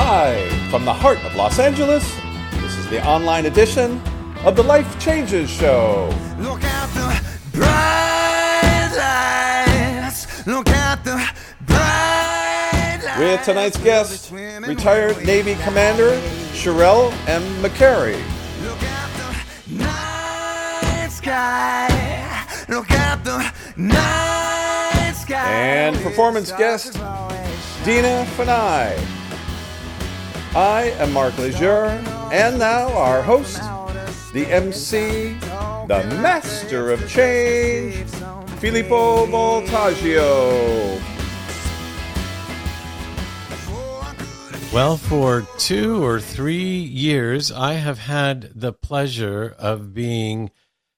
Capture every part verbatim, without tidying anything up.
Live from the heart of Los Angeles, this is the online edition of the Life Changes Show. Look at the bright lights. Look at the bright lights. With tonight's guest, retired Navy Commander Cherelle M. McCary. Look at the night sky. Look at the night sky. And performance guest Dina Fanai. I am Mark Lejeune, and now our host, the M C, the Master of Change, Filippo Voltaggio. Well, for two or three years, I have had the pleasure of being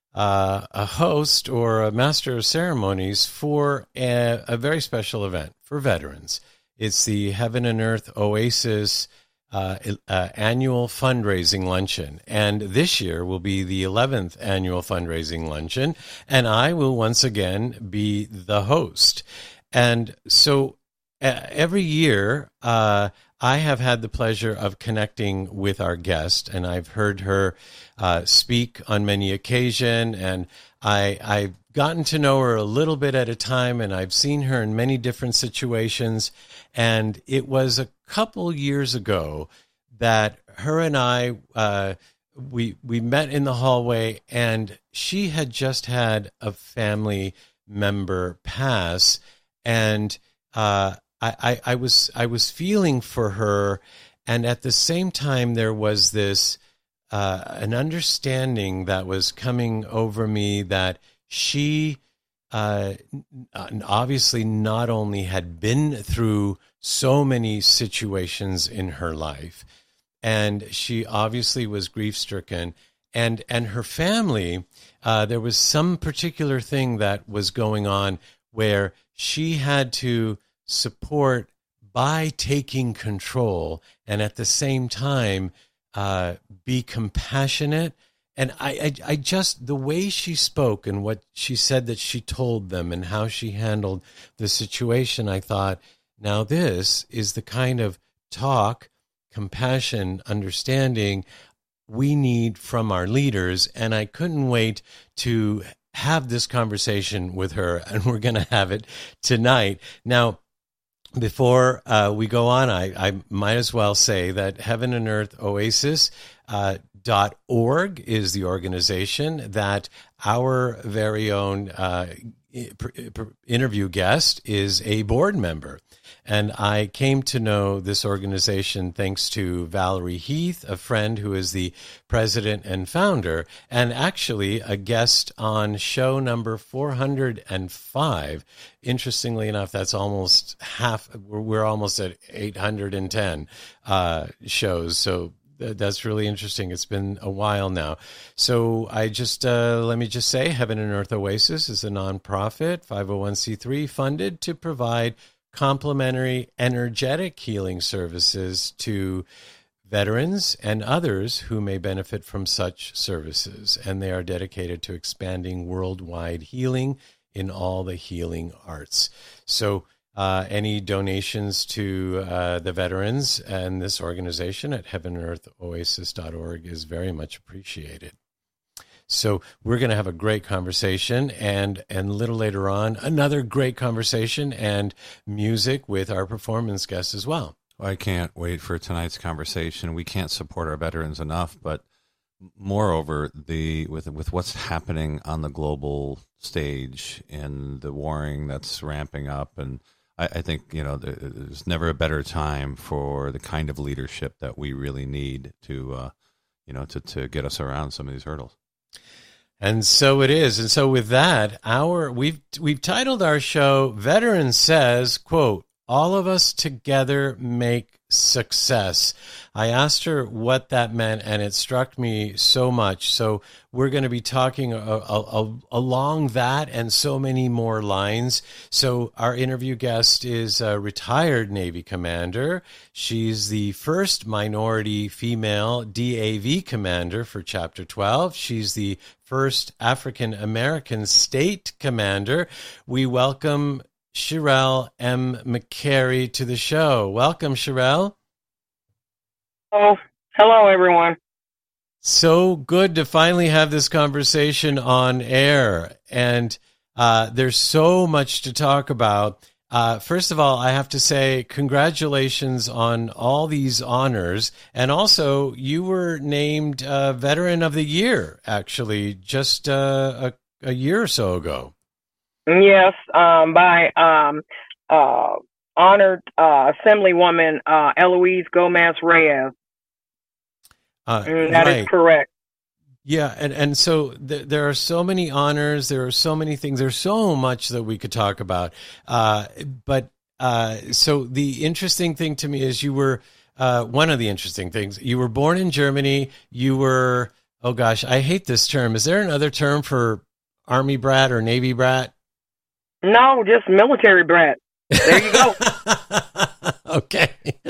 uh, a host or a master of ceremonies for a, a very special event for veterans. It's the Heaven and Earth Oasis uh, uh, annual fundraising luncheon. And this year will be the eleventh annual fundraising luncheon, and I will once again be the host. And so uh, every year, uh, I have had the pleasure of connecting with our guest, and I've heard her uh, speak on many occasions, and I, I've gotten to know her a little bit at a time, and I've seen her in many different situations. And it was a couple years ago that her and I, uh, we we met in the hallway, and she had just had a family member pass, and uh, I, I, I was I was feeling for her, and at the same time there was this uh, an understanding that was coming over me that she uh, obviously not only had been through so many situations in her life, and she obviously was grief-stricken, and and her family, uh, there was some particular thing that was going on where she had to support by taking control, and at the same time uh, be compassionate. And I, I, I just, the way she spoke and what she said that she told them and how she handled the situation, I thought, now this is the kind of talk, compassion, understanding we need from our leaders. And I couldn't wait to have this conversation with her, and we're going to have it tonight. Now, before uh, we go on, I, I might as well say that Heaven and Earth Oasis uh, dot org is the organization that our very own uh, interview guest is a board member. And I came to know this organization thanks to Valerie Heath, a friend who is the president and founder, and actually a guest on show number four hundred five. Interestingly enough, that's almost half, we're, we're almost at eight hundred ten uh, shows. So that's really interesting. It's been a while now. So I just, uh, let me just say, Heaven and Earth Oasis is a nonprofit, five oh one c three, funded to provide complementary energetic healing services to veterans and others who may benefit from such services. And they are dedicated to expanding worldwide healing in all the healing arts. So uh, any donations to uh, the veterans and this organization at Heaven and Earth Oasis dot org is very much appreciated. So we're going to have a great conversation, and, and a little later on, another great conversation and music with our performance guests as well. Well, I can't wait for tonight's conversation. We can't support our veterans enough, but moreover, the with with what's happening on the global stage and the warring that's ramping up, and I, I think you know there's never a better time for the kind of leadership that we really need to uh, you know to to get us around some of these hurdles. And so it is. And so with that, our we've we've titled our show Veteran Says, quote, all of us together make success. I asked her what that meant, and it struck me so much. So we're going to be talking a, a, a, along that and so many more lines. So our interview guest is a retired Navy commander. She's the first minority female D A V commander for Chapter twelve. She's the first African American state commander. We welcome Cherelle M. McCary to the show. Welcome, Cherelle. Hello, everyone. So good to finally have this conversation on air. And uh, there's so much to talk about. Uh, first of all, I have to say congratulations on all these honors. And also, you were named uh, Veteran of the Year, actually, just uh, a, a year or so ago. Yes, um, by um, uh, honored uh, Assemblywoman uh, Eloise Gomez-Reyes. Uh, Mm, that right. is correct. Yeah, and, and so th- there are so many honors, there are so many things, there's so much that we could talk about. Uh, but uh, so the interesting thing to me is you were, uh, one of the interesting things, you were born in Germany, you were, oh gosh, I hate this term. Is there another term for Army brat or Navy brat? No, just military brat. There you go. Okay.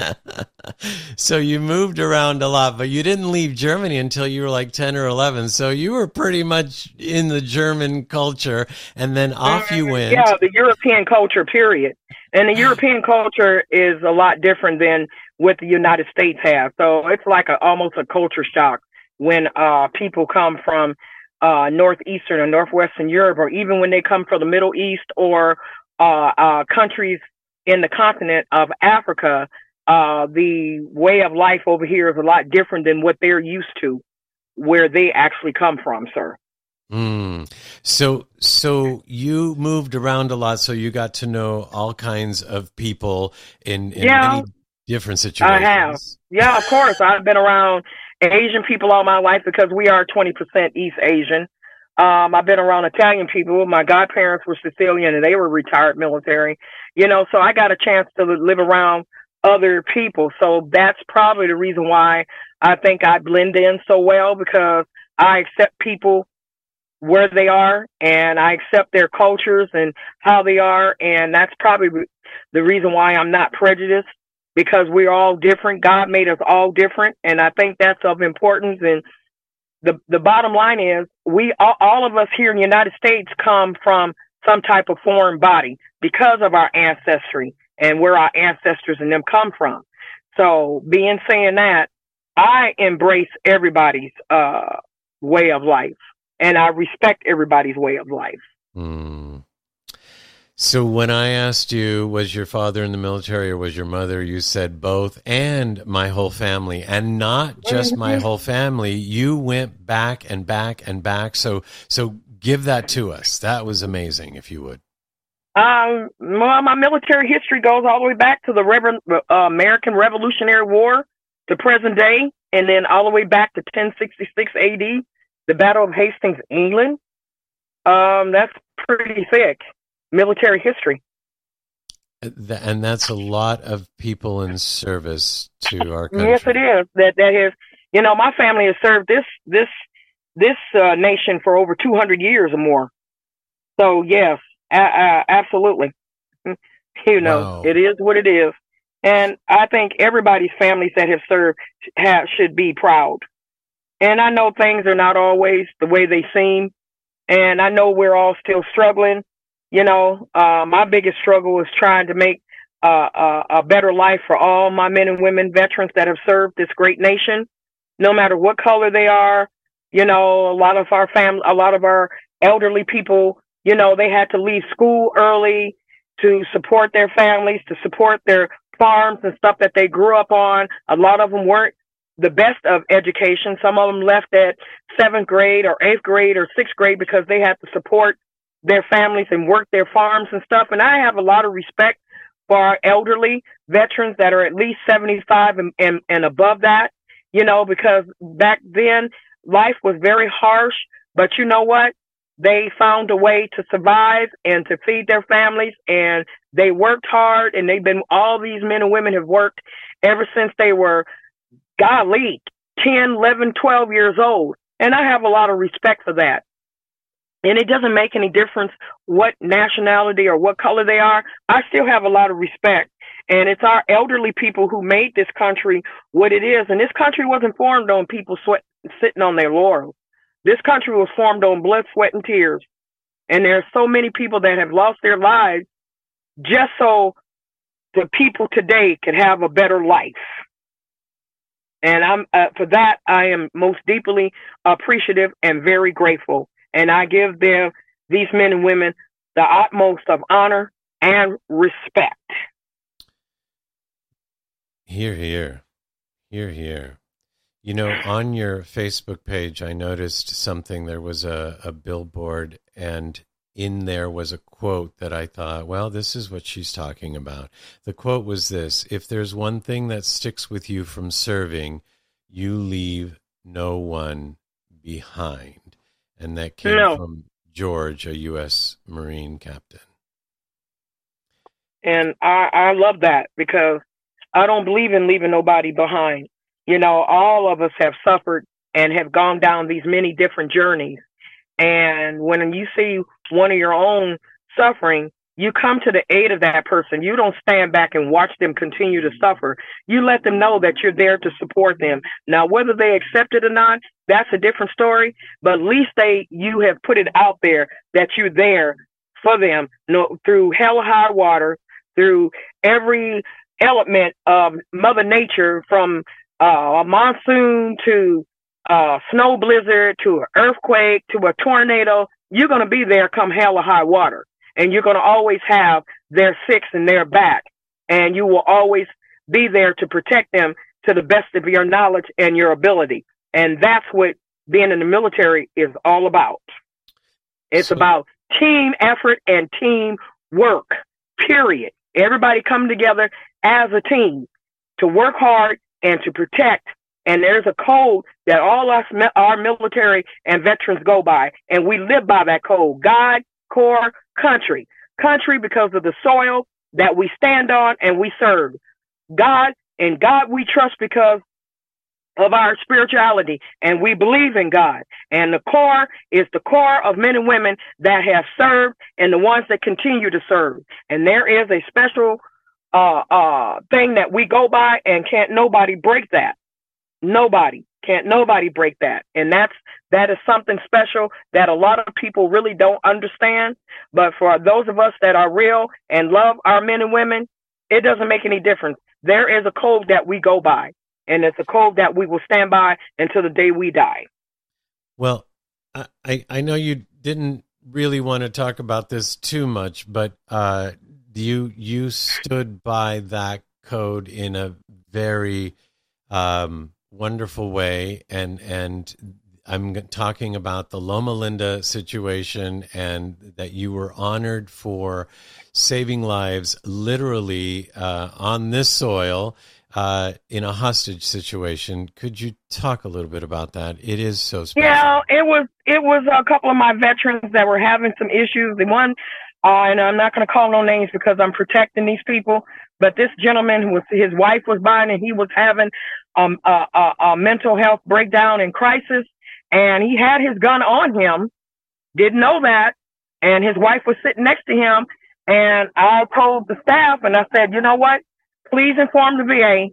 So you moved around a lot, but you didn't leave Germany until you were like ten or eleven. So you were pretty much in the German culture, and then off you went. Yeah, the European culture, period. And the European culture is a lot different than what the United States has. So it's like a, almost a culture shock when uh, people come from uh, Northeastern or Northwestern Europe, or even when they come from the Middle East or uh, uh, countries in the continent of Africa. Uh, the way of life over here is a lot different than what they're used to, where they actually come from, sir. Mm. So, so you moved around a lot, so you got to know all kinds of people in, in Yeah, many different situations. I have. Yeah, of course. I've been around Asian people all my life because we are twenty percent East Asian. Um, I've been around Italian people. My godparents were Sicilian and they were retired military, you know, so I got a chance to live around other people. So that's probably the reason why I think I blend in so well, because I accept people where they are and I accept their cultures and how they are. And that's probably the reason why I'm not prejudiced, because we're all different. God made us all different. And I think that's of importance. And the, the bottom line is we, all, all of us here in the United States come from some type of foreign body because of our ancestry and where our ancestors and them come from. So being saying that, I embrace everybody's uh, way of life, and I respect everybody's way of life. Mm. So when I asked you, was your father in the military or was your mother, you said both, and my whole family, and not just my whole family. You went back and back and back. So, so give that to us. That was amazing, if you would. Um, well, my military history goes all the way back to the Rever- uh, American Revolutionary War to present day, and then all the way back to ten sixty-six A D, the Battle of Hastings, England. Um, that's pretty thick military history. And that's a lot of people in service to our country. Yes, it is. That that is, you know, my family has served this this this uh, nation for over two hundred years or more. So yes. Uh, absolutely. You know, wow. It is what it is. And I think everybody's families that have served have, should be proud. And I know things are not always the way they seem. And I know we're all still struggling. You know, uh, my biggest struggle is trying to make uh, a, a better life for all my men and women veterans that have served this great nation, no matter what color they are. You know, a lot of our family, a lot of our elderly people, you know, they had to leave school early to support their families, to support their farms and stuff that they grew up on. A lot of them weren't the best of education. Some of them left at seventh grade or eighth grade or sixth grade because they had to support their families and work their farms and stuff. And I have a lot of respect for our elderly veterans that are at least seventy-five and, and, and above that, you know, because back then life was very harsh. But you know what? They found a way to survive and to feed their families, and they worked hard, and they've been, all these men and women have worked ever since they were, golly, ten, eleven, twelve years old. And I have a lot of respect for that. And it doesn't make any difference what nationality or what color they are. I still have a lot of respect. And it's our elderly people who made this country what it is. And this country wasn't formed on people sweat, sitting on their laurels. This country was formed on blood, sweat, and tears. And there are so many people that have lost their lives just so the people today could have a better life. And I'm uh, for that, I am most deeply appreciative and very grateful. And I give them, these men and women, the utmost of honor and respect. Hear, hear. Hear, hear. You know, on your Facebook page, I noticed something. There was a, a billboard, and in there was a quote that I thought, well, this is what she's talking about. The quote was this: if there's one thing that sticks with you from serving, you leave no one behind. And that came No. from George, a U S Marine captain. And I, I love that, because I don't believe in leaving nobody behind. You know, all of us have suffered and have gone down these many different journeys. And when you see one of your own suffering, you come to the aid of that person. You don't stand back and watch them continue to suffer. You let them know that you're there to support them. Now, whether they accept it or not, that's a different story. But at least they, you have put it out there that you're there for them, no, through hell or high water, through every element of Mother Nature, from uh, a monsoon to a snow blizzard to an earthquake to a tornado. You're going to be there come hell or high water. And you're going to always have their six and their back. And you will always be there to protect them to the best of your knowledge and your ability. And that's what being in the military is all about. It's So- about team effort and team work, period. Everybody come together as a team to work hard and to protect. And there's a code that all us, our military and veterans go by. And we live by that code: God, Corps, country. Country because of the soil that we stand on and we serve. God, and God we trust because of our spirituality, and we believe in God. And the Corps is the core of men and women that have served and the ones that continue to serve. And there is a special uh, uh, thing that we go by, and can't nobody break that. Nobody. Can't nobody break that. And that's, that is something special that a lot of people really don't understand. But for those of us that are real and love our men and women, it doesn't make any difference. There is a code that we go by, and it's a code that we will stand by until the day we die. Well, I- I, I know you didn't really want to talk about this too much, but uh, you you stood by that code in a very um, wonderful way, and and I'm talking about the Loma Linda situation, and that you were honored for saving lives literally uh, on this soil uh, in a hostage situation. Could you talk a little bit about that? It is so special. Yeah, it was it was a couple of my veterans that were having some issues. The one, uh, and I'm not going to call no names because I'm protecting these people, but this gentleman, who was, his wife was by, and he was having um, a, a, a mental health breakdown and crisis, and he had his gun on him, didn't know that, and his wife was sitting next to him, and I told the staff, and I said, you know what, please inform the V A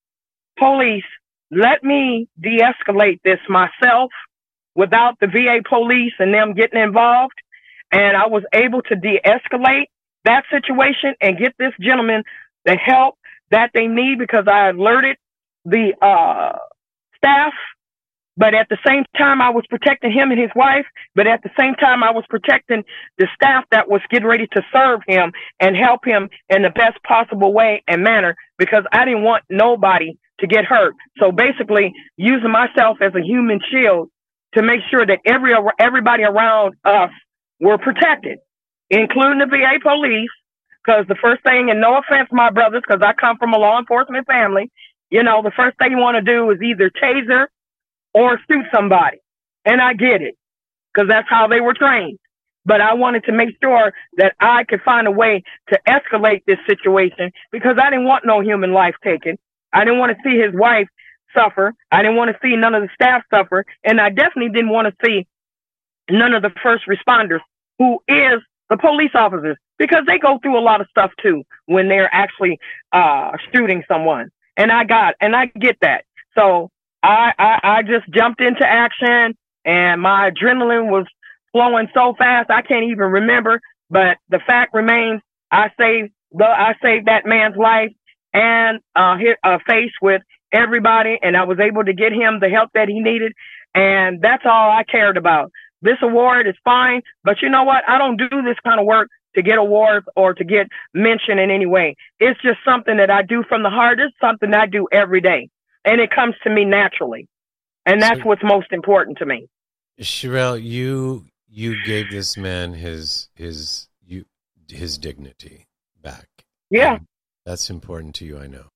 police, let me de-escalate this myself without the V A police and them getting involved. And I was able to de-escalate that situation and get this gentleman the help that they need, because I alerted the uh, staff. But at the same time, I was protecting him and his wife. But at the same time, I was protecting the staff that was getting ready to serve him and help him in the best possible way and manner, because I didn't want nobody to get hurt. So basically, using myself as a human shield to make sure that every everybody around us were protected, including the V A police, because the first thing, and no offense, my brothers, because I come from a law enforcement family, you know, the first thing you want to do is either taser or shoot somebody. And I get it, because that's how they were trained. But I wanted to make sure that I could find a way to escalate this situation, because I didn't want no human life taken. I didn't want to see his wife suffer. I didn't want to see none of the staff suffer. And I definitely didn't want to see none of the first responders, who is the police officers, because they go through a lot of stuff too when they're actually uh, shooting someone. And I got, and I get that. So I, I, I just jumped into action, and my adrenaline was flowing so fast I can't even remember. But the fact remains, I saved the I saved that man's life, and uh, hit a face with everybody, and I was able to get him the help that he needed. And that's all I cared about. This award is fine, but you know what? I don't do this kind of work to get awards or to get mentioned in any way. It's just something that I do from the heart. It's something I do every day, and it comes to me naturally. And that's so, what's most important to me. Sherelle, you you gave this man his his you his dignity back. Yeah. And that's important to you, I know.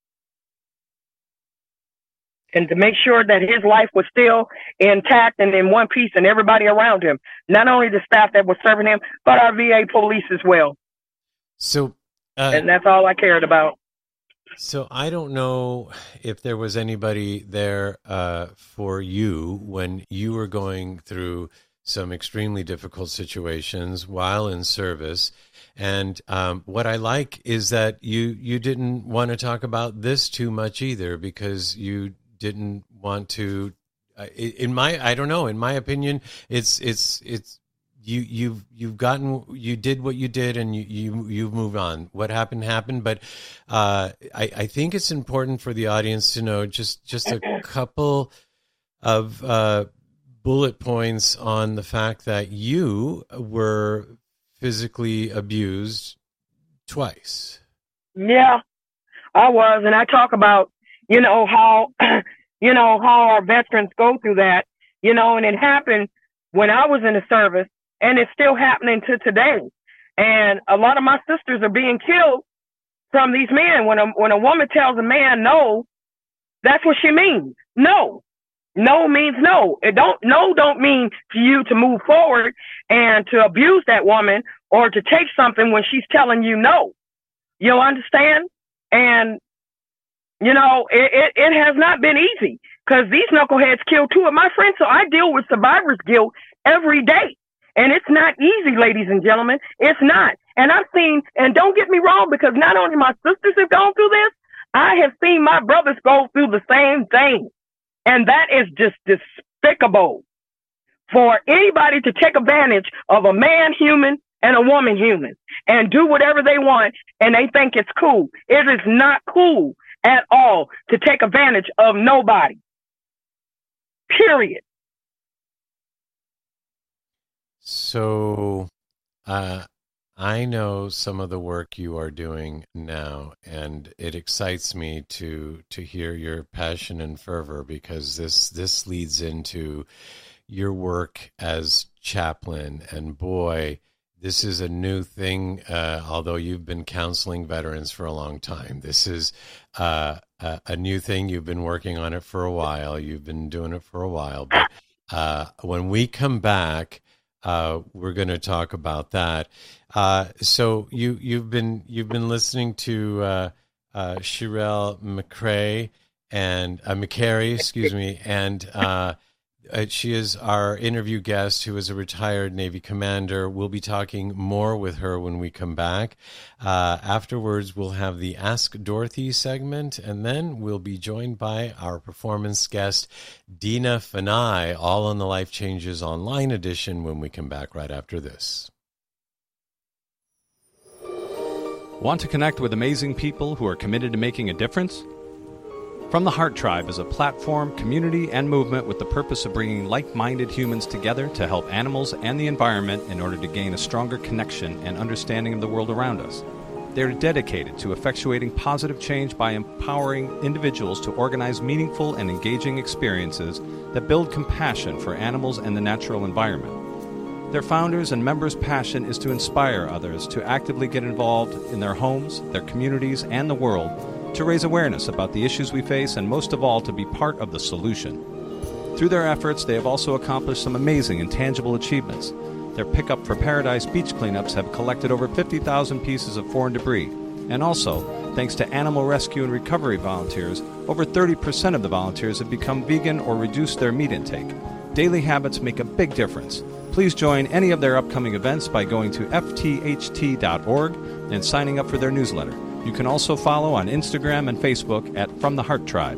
And to make sure that his life was still intact and in one piece, and everybody around him, not only the staff that was serving him, but our V A police as well. So, uh, and that's all I cared about. So I don't know if there was anybody there uh, for you when you were going through some extremely difficult situations while in service. And um, what I like is that you, you didn't want to talk about this too much either, because you didn't want to, uh, in my, I don't know, in my opinion, it's, it's, it's, you, you've, you've gotten, you did what you did, and you, you, you've moved on. What happened, happened. But uh, I, I think it's important for the audience to know just, just a couple of uh, bullet points on the fact that you were physically abused twice. Yeah, I was. And I talk about, you know, how, you know, how our veterans go through that, you know, and it happened when I was in the service, and it's still happening to today. And a lot of my sisters are being killed from these men. When a, when a woman tells a man no, that's what she means. No. No means no. It don't, no don't mean for you to move forward and to abuse that woman or to take something when she's telling you no. You'll understand? And you know, it, it, it has not been easy, because these knuckleheads killed two of my friends. So I deal with survivor's guilt every day. And it's not easy, ladies and gentlemen. It's not. And I've seen, and don't get me wrong, because not only my sisters have gone through this, I have seen my brothers go through the same thing. And that is just despicable for anybody to take advantage of a man human and a woman human and do whatever they want, and they think it's cool. It is not cool at all to take advantage of nobody. Period. So uh, I know some of the work you are doing now, and it excites me to to hear your passion and fervor, because this this leads into your work as chaplain. And boy, this is a new thing, uh, although you've been counseling veterans for a long time. This is uh, a, a new thing. You've been working on it for a while. You've been doing it for a while. But uh, when we come back, uh, we're going to talk about that. Uh, so you, you've been you've been listening to uh, uh, Sherelle McCray and uh, McCary, excuse me, and. Uh, Uh, she is our interview guest, who is a retired Navy commander. We'll be talking more with her when we come back. Uh, afterwards, we'll have the Ask Dorothy segment, and then we'll be joined by our performance guest, Dina Fanai, all on the Life Changes Online edition when we come back right after this. Want to connect with amazing people who are committed to making a difference? From the Heart Tribe is a platform, community, and movement with the purpose of bringing like-minded humans together to help animals and the environment in order to gain a stronger connection and understanding of the world around us. They are dedicated to effectuating positive change by empowering individuals to organize meaningful and engaging experiences that build compassion for animals and the natural environment. Their founders' and members' passion is to inspire others to actively get involved in their homes, their communities, and the world, to raise awareness about the issues we face, and most of all, to be part of the solution. Through their efforts, they have also accomplished some amazing and tangible achievements. Their Pickup for Paradise beach cleanups have collected over fifty thousand pieces of foreign debris. And also, thanks to animal rescue and recovery volunteers, over thirty percent of the volunteers have become vegan or reduced their meat intake. Daily habits make a big difference. Please join any of their upcoming events by going to f t h t dot org and signing up for their newsletter. You can also follow on Instagram and Facebook at From the Heart Tribe.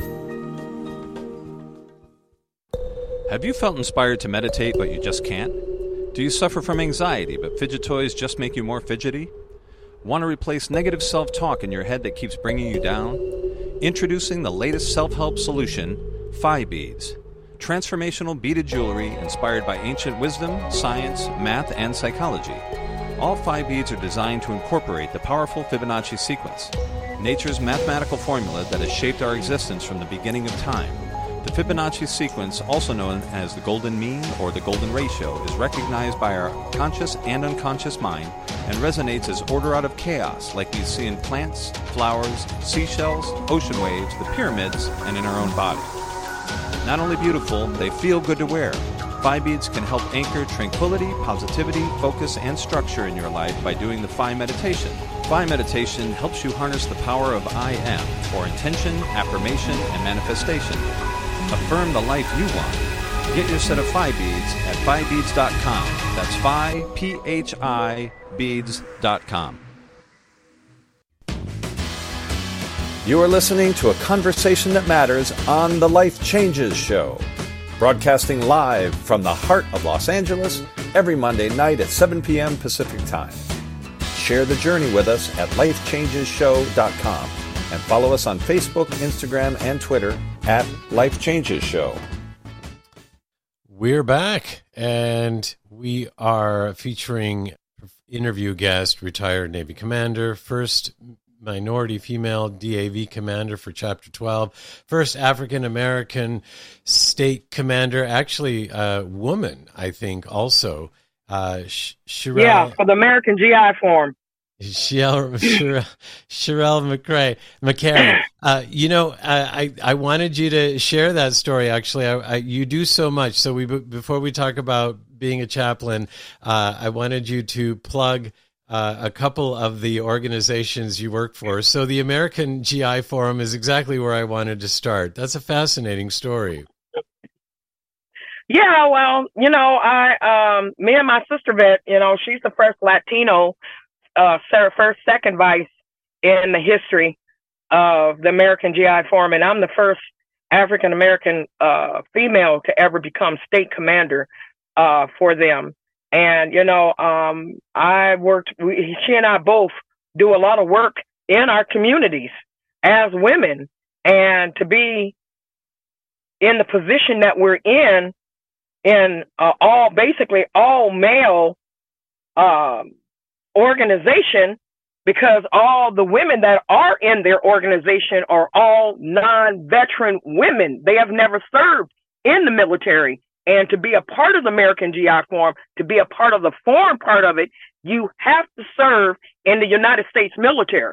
Have you felt inspired to meditate but you just can't? Do you suffer from anxiety but fidget toys just make you more fidgety? Want to replace negative self-talk in your head that keeps bringing you down? Introducing the latest self-help solution, Phi Beads. Transformational beaded jewelry inspired by ancient wisdom, science, math, and psychology. All Phi Beads are designed to incorporate the powerful Fibonacci sequence, nature's mathematical formula that has shaped our existence from the beginning of time. The Fibonacci sequence, also known as the golden mean or the golden ratio, is recognized by our conscious and unconscious mind and resonates as order out of chaos, like we see in plants, flowers, seashells, ocean waves, the pyramids, and in our own body. Not only beautiful, they feel good to wear. Phi Beads can help anchor tranquility, positivity, focus, and structure in your life by doing the Phi meditation. Phi meditation helps you harness the power of I am, or intention, affirmation, and manifestation. Affirm the life you want. Get your set of Phi Beads at phi beads dot com. That's Phi, P H I, beads dot com. You are listening to a conversation that matters on the Life Changes Show, broadcasting live from the heart of Los Angeles every Monday night at seven p.m. Pacific Time. Share the journey with us at life changes show dot com and follow us on Facebook, Instagram, and Twitter at Life Changes Show. We're back, and we are featuring interview guest, retired Navy commander, first minority female D A V commander for Chapter twelve, first African-American state commander, actually a woman, I think, also. Uh, Sh- Sherelle, yeah, for the American G I Forum. Sherelle, Sherelle, Sherelle McCray, McCary. Uh, you know, I, I wanted you to share that story. Actually, I, I, you do so much. So we before we talk about being a chaplain, uh, I wanted you to plug uh, a couple of the organizations you work for. So the American G I Forum is exactly where I wanted to start. That's a fascinating story. Yeah, well, you know, I, um, me and my sister vet, you know, she's the first Latino, uh, first, second vice in the history of the American G I Forum, and I'm the first African American uh, female to ever become state commander uh, for them. And you know, um, I worked. We, she and I both do a lot of work in our communities as women, and to be in the position that we're in. in uh, all, basically all male um, organization, because all the women that are in their organization are all non-veteran women. They have never served in the military. And to be a part of the American G I Forum, to be a part of the forum part of it, you have to serve in the United States military.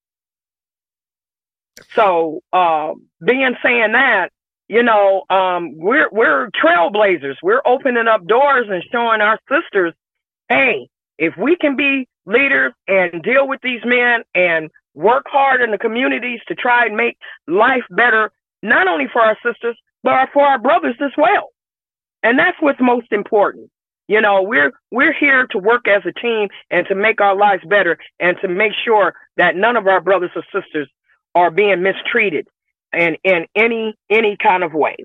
So, uh, being saying that, you know, um, we're, we're trailblazers. We're opening up doors and showing our sisters, hey, if we can be leaders and deal with these men and work hard in the communities to try and make life better, not only for our sisters, but for our brothers as well. And that's what's most important. You know, we're, we're here to work as a team and to make our lives better and to make sure that none of our brothers or sisters are being mistreated in, in any any kind of way.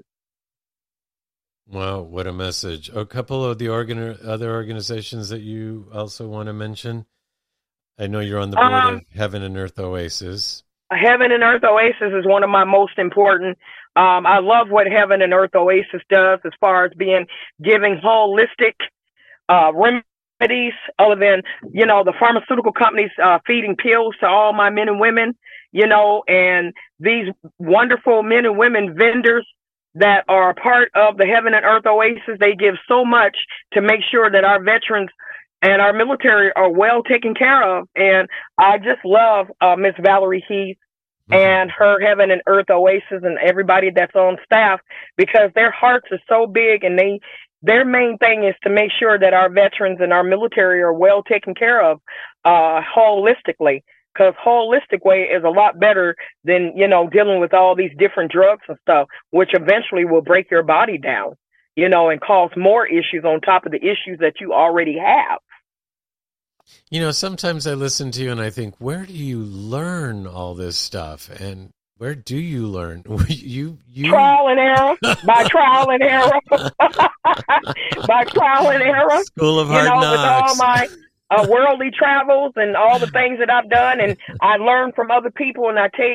Wow, what a message. A couple of the organ- other organizations that you also want to mention? I know you're on the board um, of Heaven and Earth Oasis. Heaven and Earth Oasis is one of my most important. Um, I love what Heaven and Earth Oasis does as far as being giving holistic uh, remedies, other than, you know, the pharmaceutical companies uh, feeding pills to all my men and women, you know, and these wonderful men and women vendors that are a part of the Heaven and Earth Oasis. They give so much to make sure that our veterans and our military are well taken care of. And I just love uh, Miss Valerie Heath mm-hmm. and her Heaven and Earth Oasis and everybody that's on staff, because their hearts are so big, and they their main thing is to make sure that our veterans and our military are well taken care of uh, holistically. Because holistic way is a lot better than, you know, dealing with all these different drugs and stuff, which eventually will break your body down, you know, and cause more issues on top of the issues that you already have. You know, sometimes I listen to you and I think, where do you learn all this stuff? And where do you learn? you, you Trial and error, by trial and error, by trial and error. School of Hard you know, Knocks. With all my Uh, worldly travels and all the things that I've done, and I learn from other people, and I take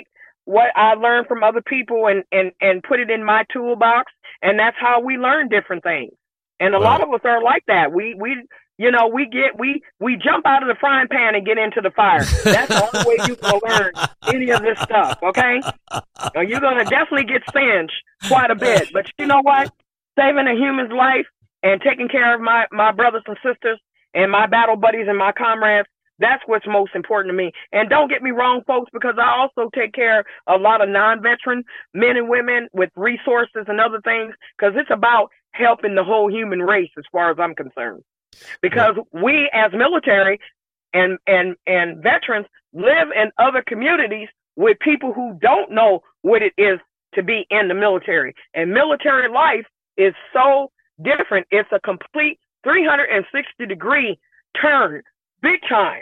what I learned from other people and, and, and put it in my toolbox. And that's how we learn different things. And a Wow. lot of us are like that. We, we, you know, we get, we, we jump out of the frying pan and get into the fire. That's the only way you can learn any of this stuff. Okay. Now, you're going to definitely get singed quite a bit, but you know what? Saving a human's life and taking care of my, my brothers and sisters and my battle buddies and my comrades, that's what's most important to me. And don't get me wrong, folks, because I also take care of a lot of non-veteran men and women with resources and other things, because it's about helping the whole human race as far as I'm concerned. Because we as military and, and, and veterans live in other communities with people who don't know what it is to be in the military. And military life is so different. It's a complete three hundred sixty degree turn, big time.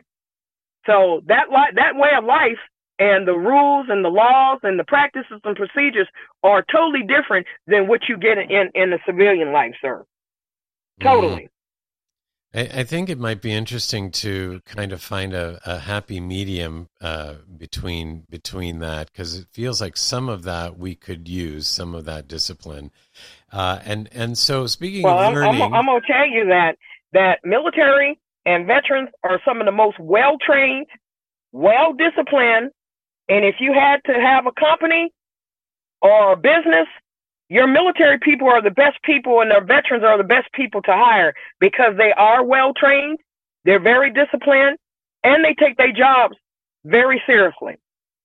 So that li- that way of life and the rules and the laws and the practices and procedures are totally different than what you get in, in the civilian life, sir. Totally. Mm. I, I think it might be interesting to kind of find a, a happy medium uh, between between that, because it feels like some of that we could use, some of that discipline. Uh, and and so speaking well, of I'm, learning, I'm, I'm going to tell you that that military and veterans are some of the most well-trained, well-disciplined, and if you had to have a company or a business, your military people are the best people and their veterans are the best people to hire, because they are well-trained, they're very disciplined, and they take their jobs very seriously.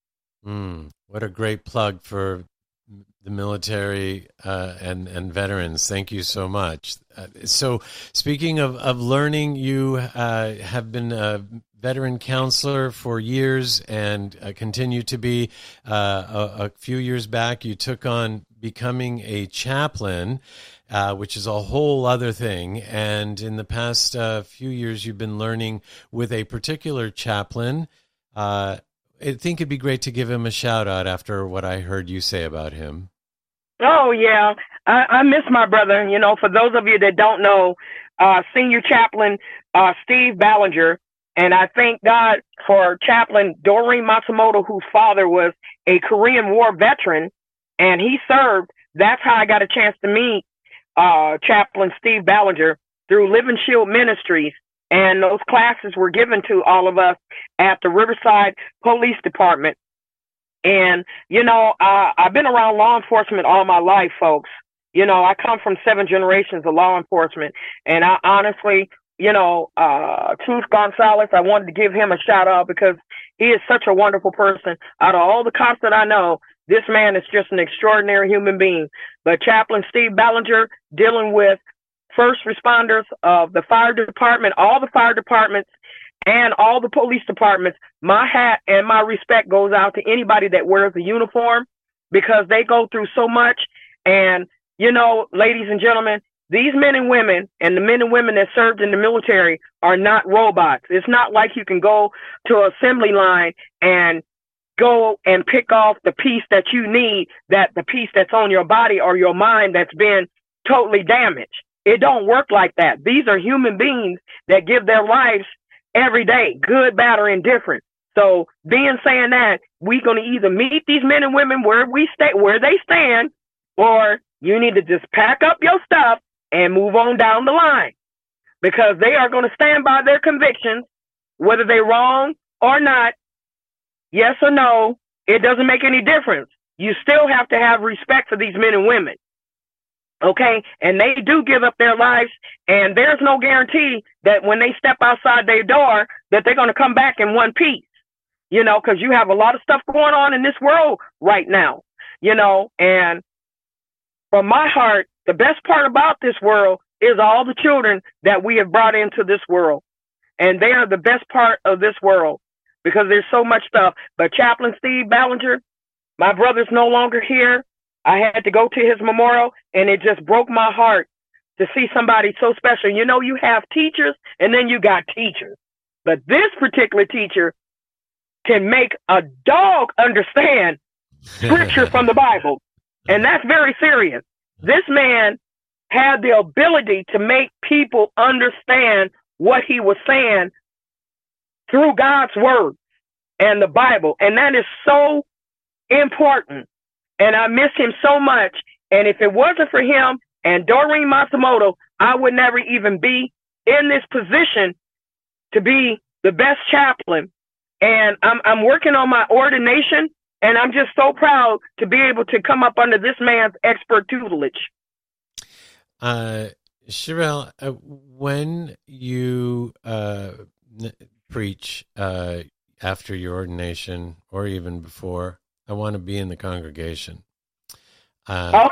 Mm, what a great plug for the military uh, and, and veterans. Thank you so much. Uh, so speaking of, of learning, you uh, have been a veteran counselor for years and uh, continue to be. Uh, a, a few years back, you took on becoming a chaplain, uh, which is a whole other thing. And in the past uh, few years, you've been learning with a particular chaplain. Uh, I think it'd be great to give him a shout out after what I heard you say about him. Oh, yeah. I, I miss my brother. You know, for those of you that don't know, uh, Senior Chaplain uh, Steve Ballinger, and I thank God for Chaplain Doreen Matsumoto, whose father was a Korean War veteran, and he served. That's how I got a chance to meet uh, Chaplain Steve Ballinger through Living Shield Ministries. And those classes were given to all of us at the Riverside Police Department. And, you know, uh, I've been around law enforcement all my life, folks. You know, I come from seven generations of law enforcement. And I honestly, you know, uh, Truth Gonzalez, I wanted to give him a shout out because he is such a wonderful person. Out of all the cops that I know, this man is just an extraordinary human being. But Chaplain Steve Ballinger, dealing with first responders of the fire department, all the fire departments, and all the police departments, my hat and my respect goes out to anybody that wears a uniform, because they go through so much. And, you know, ladies and gentlemen, these men and women and the men and women that served in the military are not robots. It's not like you can go to an assembly line and go and pick off the piece that you need, that the piece that's on your body or your mind that's been totally damaged. It don't work like that. These are human beings that give their lives every day, good, bad, or indifferent. So being saying that, we're going to either meet these men and women where we stay, where they stand, or you need to just pack up your stuff and move on down the line, because they are going to stand by their convictions, whether they're wrong or not. Yes or no, it doesn't make any difference. You still have to have respect for these men and women. Okay, and they do give up their lives, and there's no guarantee that when they step outside their door that they're going to come back in one piece, you know, because you have a lot of stuff going on in this world right now, you know. And from my heart, the best part about this world is all the children that we have brought into this world, and they are the best part of this world, because there's so much stuff. But Chaplain Steve Ballinger, my brother's no longer here. I had to go to his memorial, and it just broke my heart to see somebody so special. You know, you have teachers, and then you got teachers. But this particular teacher can make a dog understand scripture from the Bible, and that's very serious. This man had the ability to make people understand what he was saying through God's word and the Bible, and that is so important. And I miss him so much. And if it wasn't for him and Doreen Matsumoto, I would never even be in this position to be the best chaplain. And I'm, I'm working on my ordination, and I'm just so proud to be able to come up under this man's expert tutelage. Uh, Sherelle, uh, when you uh, n- preach uh, after your ordination or even before, I want to be in the congregation. Uh,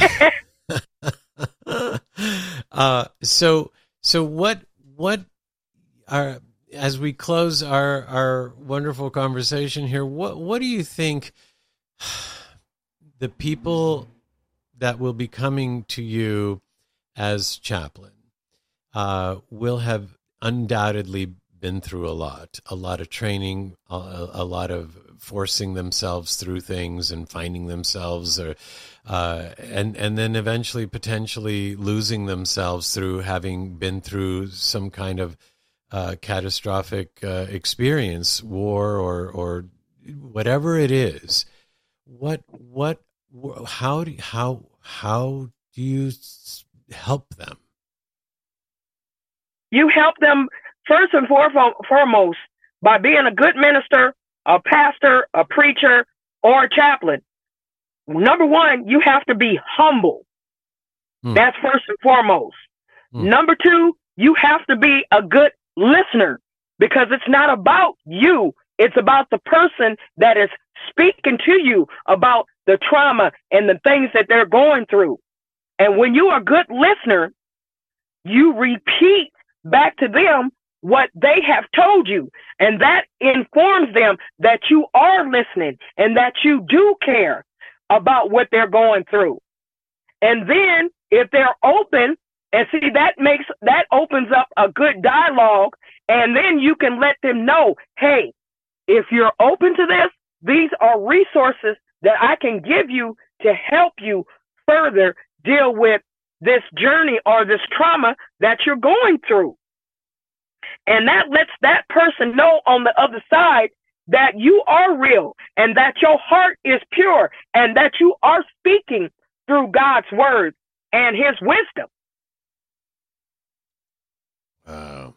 oh. uh, so, so what, what are, as we close our, our wonderful conversation here, what, what do you think the people that will be coming to you as chaplain uh, will have undoubtedly been through a lot, a lot of training, a, a lot of forcing themselves through things and finding themselves, or uh, and and then eventually potentially losing themselves through having been through some kind of uh, catastrophic uh, experience, war or or whatever it is. What what how do how how do you help them? You help them first and foremost by being a good minister, a pastor, a preacher, or a chaplain. Number one, you have to be humble. Mm. That's first and foremost. Mm. Number two, you have to be a good listener, because it's not about you. It's about the person that is speaking to you about the trauma and the things that they're going through. And when you are a good listener, you repeat back to them what they have told you. And that informs them that you are listening and that you do care about what they're going through. And then if they're open, and see, that makes, that opens up a good dialogue. And then you can let them know, hey, if you're open to this, these are resources that I can give you to help you further deal with this journey or this trauma that you're going through. And that lets that person know on the other side that you are real and that your heart is pure and that you are speaking through God's word and his wisdom. Wow.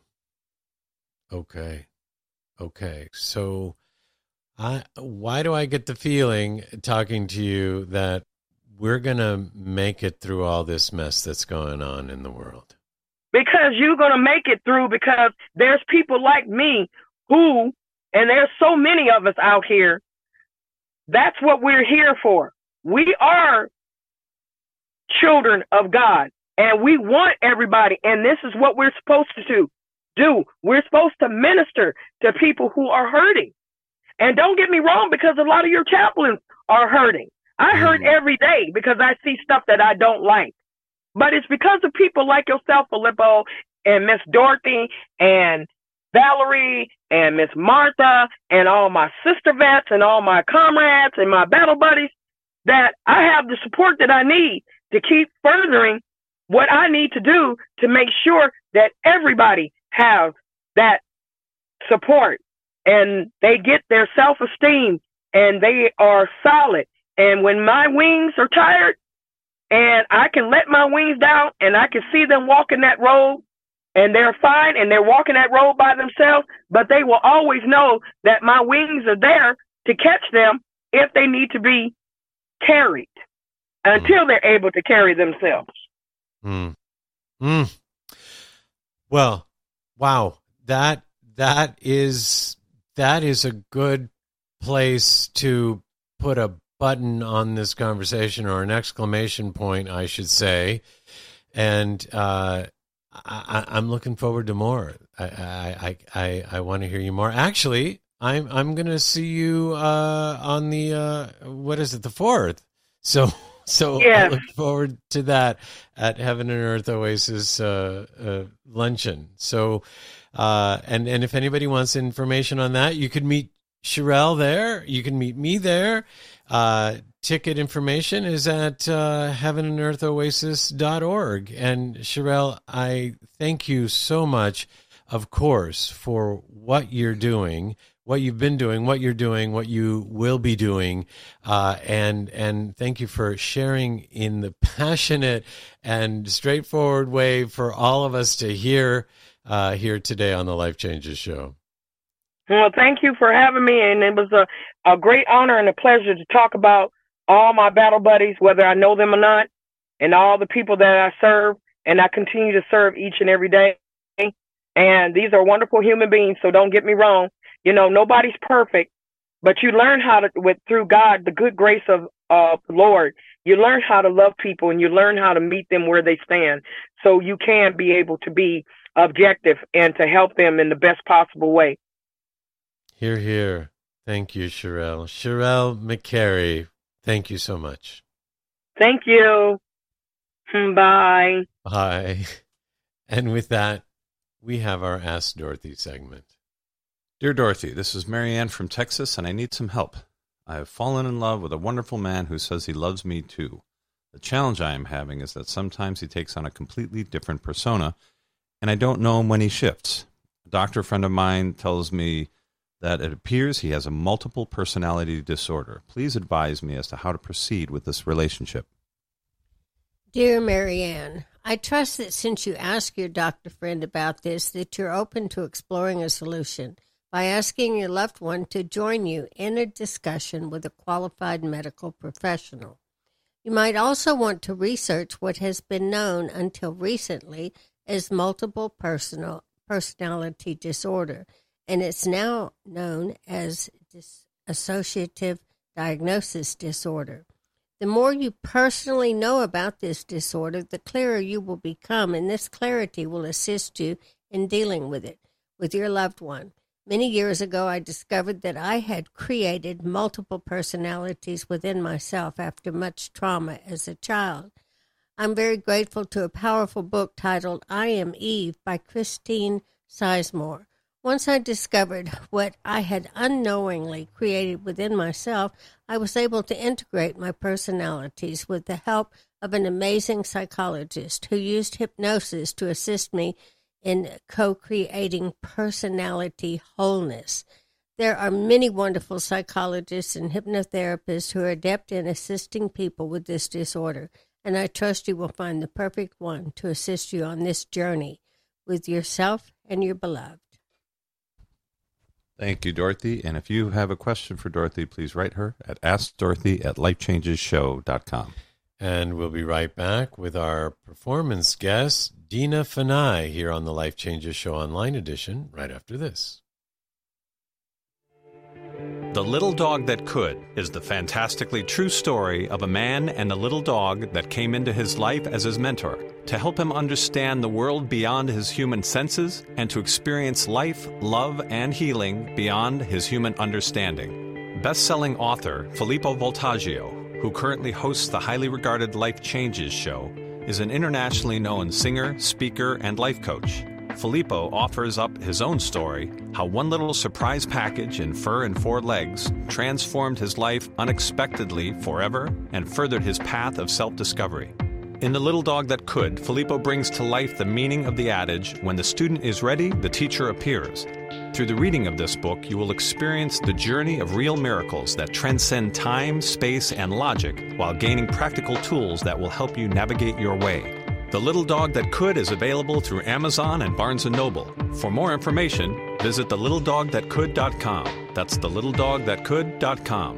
Okay. Okay. So I, why do I get the feeling talking to you that we're going to make it through all this mess that's going on in the world? Because you're going to make it through, because there's people like me who, and there's so many of us out here, that's what we're here for. We are children of God, and we want everybody, and this is what we're supposed to do. do. We're supposed to minister to people who are hurting. And don't get me wrong, because a lot of your chaplains are hurting. I hurt every day because I see stuff that I don't like. But it's because of people like yourself, Filippo, and Miss Dorothy, and Valerie, and Miss Martha, and all my sister vets, and all my comrades, and my battle buddies, that I have the support that I need to keep furthering what I need to do to make sure that everybody has that support, and they get their self-esteem, and they are solid. And when my wings are tired, and I can let my wings down, and I can see them walking that road, and they're fine, and they're walking that road by themselves, but they will always know that my wings are there to catch them if they need to be carried, until they're able to carry themselves. Mm. Mm. Well, wow, that that is that is a good place to put a button on this conversation, or an exclamation point, I should say. And uh, I, I'm looking forward to more. I I I, I want to hear you more. Actually, I'm I'm going to see you uh, on the uh, what is it, the fourth? So. So yeah. I look forward to that at Heaven and Earth Oasis uh, uh, luncheon. So, uh, and and if anybody wants information on that, you can meet Sherelle there. You can meet me there. Uh, ticket information is at uh, heaven and earth oasis dot org. And Sherelle, I thank you so much, of course, for what you're doing, what you've been doing, what you're doing, what you will be doing. Uh, and, and thank you for sharing in the passionate and straightforward way for all of us to hear uh, here today on the Life Changes Show. Well, thank you for having me. And it was a, a great honor and a pleasure to talk about all my battle buddies, whether I know them or not, and all the people that I serve. And I continue to serve each and every day. And these are wonderful human beings. So don't get me wrong. You know, nobody's perfect, but you learn how to, with through God, the good grace of uh, the Lord, you learn how to love people and you learn how to meet them where they stand. So you can be able to be objective and to help them in the best possible way. Hear, hear. Thank you, Sherelle. Sherelle McCary, thank you so much. Thank you. Bye. Bye. And with that, we have our Ask Dorothy segment. Dear Dorothy, this is Marianne from Texas, and I need some help. I have fallen in love with a wonderful man who says he loves me too. The challenge I am having is that sometimes he takes on a completely different persona, and I don't know him when he shifts. A doctor friend of mine tells me that it appears he has a multiple personality disorder. Please advise me as to how to proceed with this relationship. Dear Marianne, I trust that since you asked your doctor friend about this, that you're open to exploring a solution by asking your loved one to join you in a discussion with a qualified medical professional. You might also want to research what has been known until recently as multiple personal personality disorder, and it's now known as dissociative diagnosis disorder. The more you personally know about this disorder, the clearer you will become, and this clarity will assist you in dealing with it with your loved one. Many years ago, I discovered that I had created multiple personalities within myself after much trauma as a child. I'm very grateful to a powerful book titled I Am Eve by Christine Sizemore. Once I discovered what I had unknowingly created within myself, I was able to integrate my personalities with the help of an amazing psychologist who used hypnosis to assist me in co-creating personality wholeness. There are many wonderful psychologists and hypnotherapists who are adept in assisting people with this disorder, and I trust you will find the perfect one to assist you on this journey with yourself and your beloved. Thank you, Dorothy. And if you have a question for Dorothy, please write her at ask dorothy at life changes show dot com. And we'll be right back with our performance guest, Dina Fanai, here on the Life Changes Show Online Edition, right after this. The Little Dog That Could is the fantastically true story of a man and a little dog that came into his life as his mentor to help him understand the world beyond his human senses and to experience life, love, and healing beyond his human understanding. Best-selling author Filippo Voltaggio, who currently hosts the highly regarded Life Changes show, is an internationally known singer, speaker, and life coach. Filippo offers up his own story, how one little surprise package in fur and four legs transformed his life unexpectedly forever and furthered his path of self-discovery. In The Little Dog That Could, Filippo brings to life the meaning of the adage, when the student is ready, the teacher appears. Through the reading of this book, you will experience the journey of real miracles that transcend time, space, and logic while gaining practical tools that will help you navigate your way. The Little Dog That Could is available through Amazon and Barnes and Noble. For more information, visit the little dog that could dot com. That's the little dog that could dot com.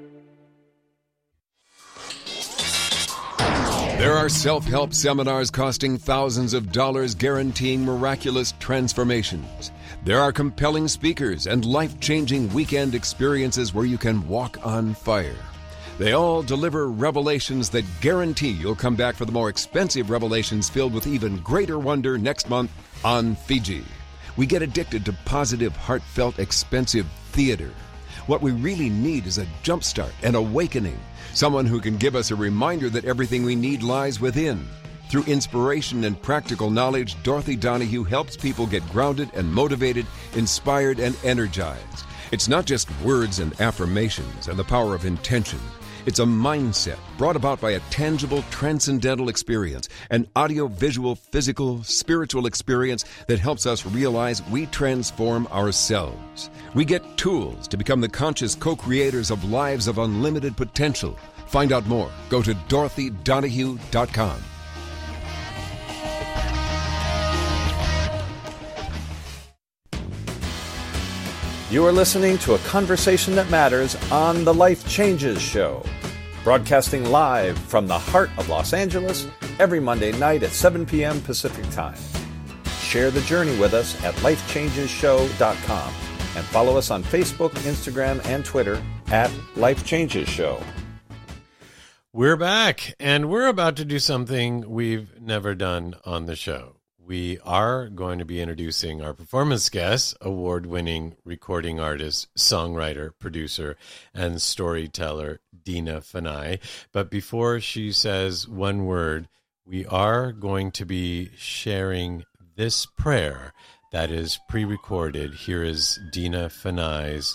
There are self-help seminars costing thousands of dollars guaranteeing miraculous transformations. There are compelling speakers and life-changing weekend experiences where you can walk on fire. They all deliver revelations that guarantee you'll come back for the more expensive revelations filled with even greater wonder next month on Fiji. We get addicted to positive, heartfelt, expensive theater. What we really need is a jumpstart, an awakening, someone who can give us a reminder that everything we need lies within. Through inspiration and practical knowledge, Dorothy Donahue helps people get grounded and motivated, inspired and energized. It's not just words and affirmations and the power of intention. It's a mindset brought about by a tangible, transcendental experience, an audio-visual, physical, spiritual experience that helps us realize we transform ourselves. We get tools to become the conscious co-creators of lives of unlimited potential. Find out more. Go to dorothy donahue dot com. You are listening to A Conversation That Matters on The Life Changes Show, broadcasting live from the heart of Los Angeles every Monday night at seven p.m. Pacific Time. Share the journey with us at life changes show dot com and follow us on Facebook, Instagram, and Twitter at Life Changes Show. We're back, and we're about to do something we've never done on the show. We are going to be introducing our performance guest, award-winning recording artist, songwriter, producer, and storyteller, Dina Fanai. But before she says one word, we are going to be sharing this prayer that is pre-recorded. Here is Dina Fanai's.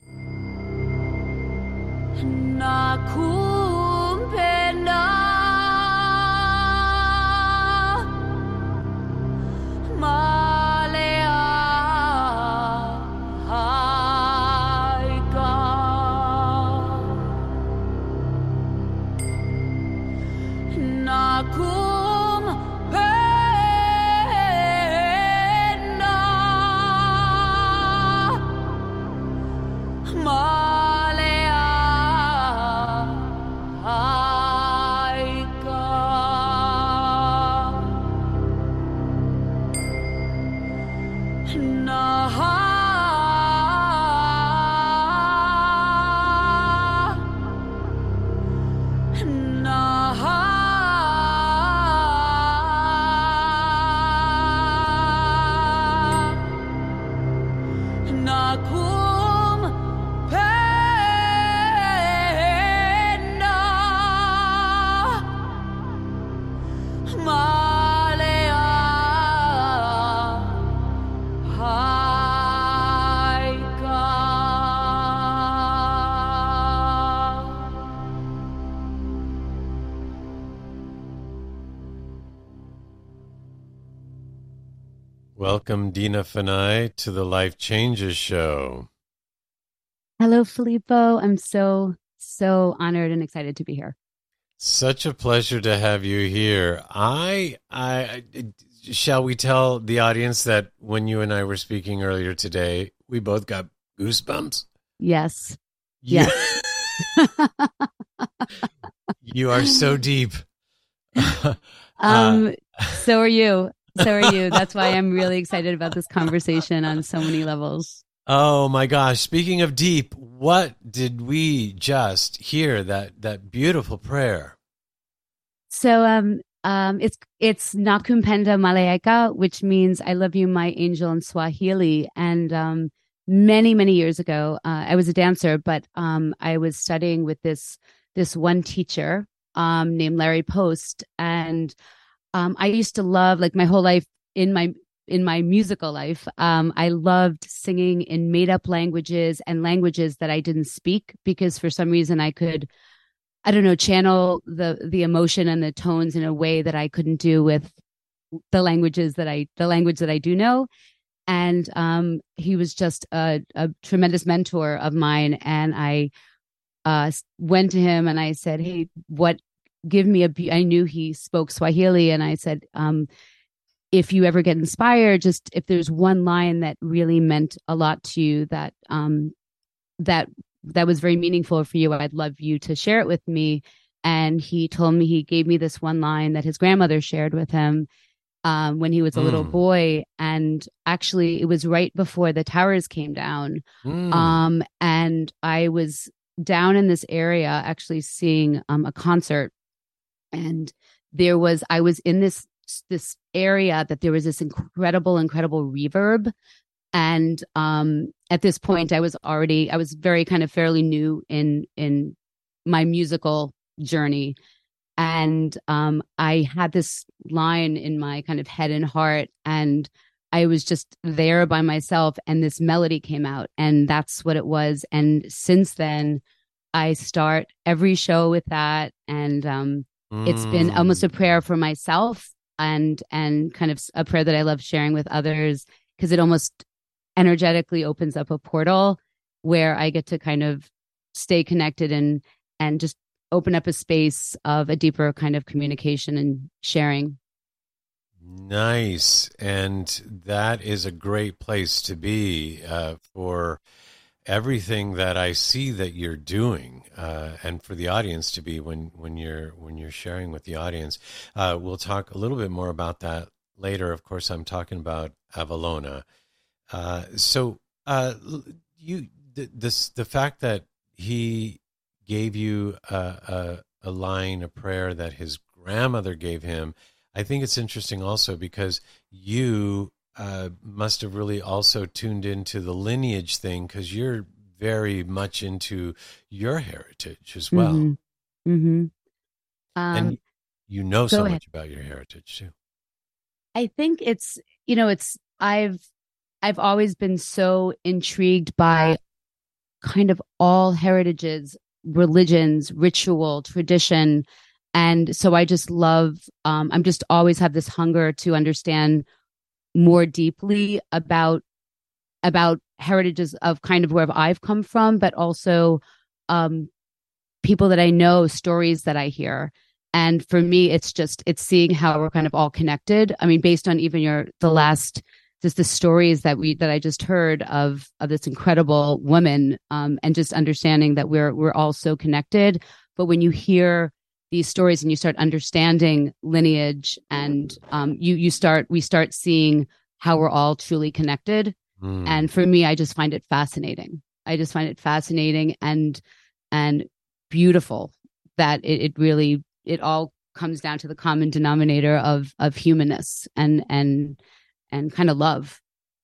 Welcome, Dina Fanai, to the Life Changes Show. Hello, Filippo. I'm so, so honored and excited to be here. Such a pleasure to have you here. I, I, shall we tell the audience that when you and I were speaking earlier today, we both got goosebumps? Yes. You, Yes. you are so deep. um. So are you. So are you. That's why I'm really excited about this conversation on so many levels. Oh my gosh. Speaking of deep, what did we just hear? That that beautiful prayer. So um um it's it's Nakumpenda Malaika, which means I love you, my angel, in Swahili. And um many, many years ago, uh, I was a dancer, but um I was studying with this this one teacher um named Larry Post. And Um, I used to love, like my whole life in my in my musical life, um, I loved singing in made up languages and languages that I didn't speak, because for some reason I could, I don't know, channel the the emotion and the tones in a way that I couldn't do with the languages that I the language that I do know. And um, he was just a, a tremendous mentor of mine. And I uh, went to him and I said, "Hey, what?" Give me a, I knew he spoke Swahili. And I said, um, if you ever get inspired, just if there's one line that really meant a lot to you, that, um, that, that was very meaningful for you, I'd love you to share it with me. And he told me, he gave me this one line that his grandmother shared with him, um, when he was a mm. little boy. And actually it was right before the towers came down. Mm. Um, and I was down in this area actually seeing, um, a concert. And there was, I was in this, this area that there was this incredible, incredible reverb. And um, at this point I was already, I was very kind of fairly new in, in my musical journey. And um, I had this line in my kind of head and heart, and I was just there by myself, and this melody came out, and that's what it was. And since then, I start every show with that. And um, Mm. it's been almost a prayer for myself and and kind of a prayer that I love sharing with others, because it almost energetically opens up a portal where I get to kind of stay connected and and just open up a space of a deeper kind of communication and sharing. Nice. And that is a great place to be uh, for everything that I see that you're doing, uh, and for the audience to be when, when you're when you're sharing with the audience. Uh, we'll talk a little bit more about that later. Of course, I'm talking about Avalona. Uh, so uh, you the, this the fact that he gave you a, a, a line, a prayer that his grandmother gave him, I think it's interesting also because you uh, must have really also tuned into the lineage thing, because you're very much into your heritage as well. Mm-hmm. Mm-hmm. Um, and you know so ahead. much about your heritage too. I think it's, you know, it's, I've, I've always been so intrigued by kind of all heritages, religions, ritual, tradition. And so I just love, um, I'm just always have this hunger to understand more deeply about, about heritages of kind of where I've come from, but also um, people that I know, stories that I hear. And for me, it's just, it's seeing how we're kind of all connected. I mean, based on even your, the last, just the stories that we, that I just heard of, of this incredible woman, um, and just understanding that we're, we're all so connected. But when you hear these stories and you start understanding lineage and, um, you, you start, we start seeing how we're all truly connected. Mm. And for me, I just find it fascinating. I just find it fascinating and, and beautiful that it, it really, it all comes down to the common denominator of of humanness and and and kind of love.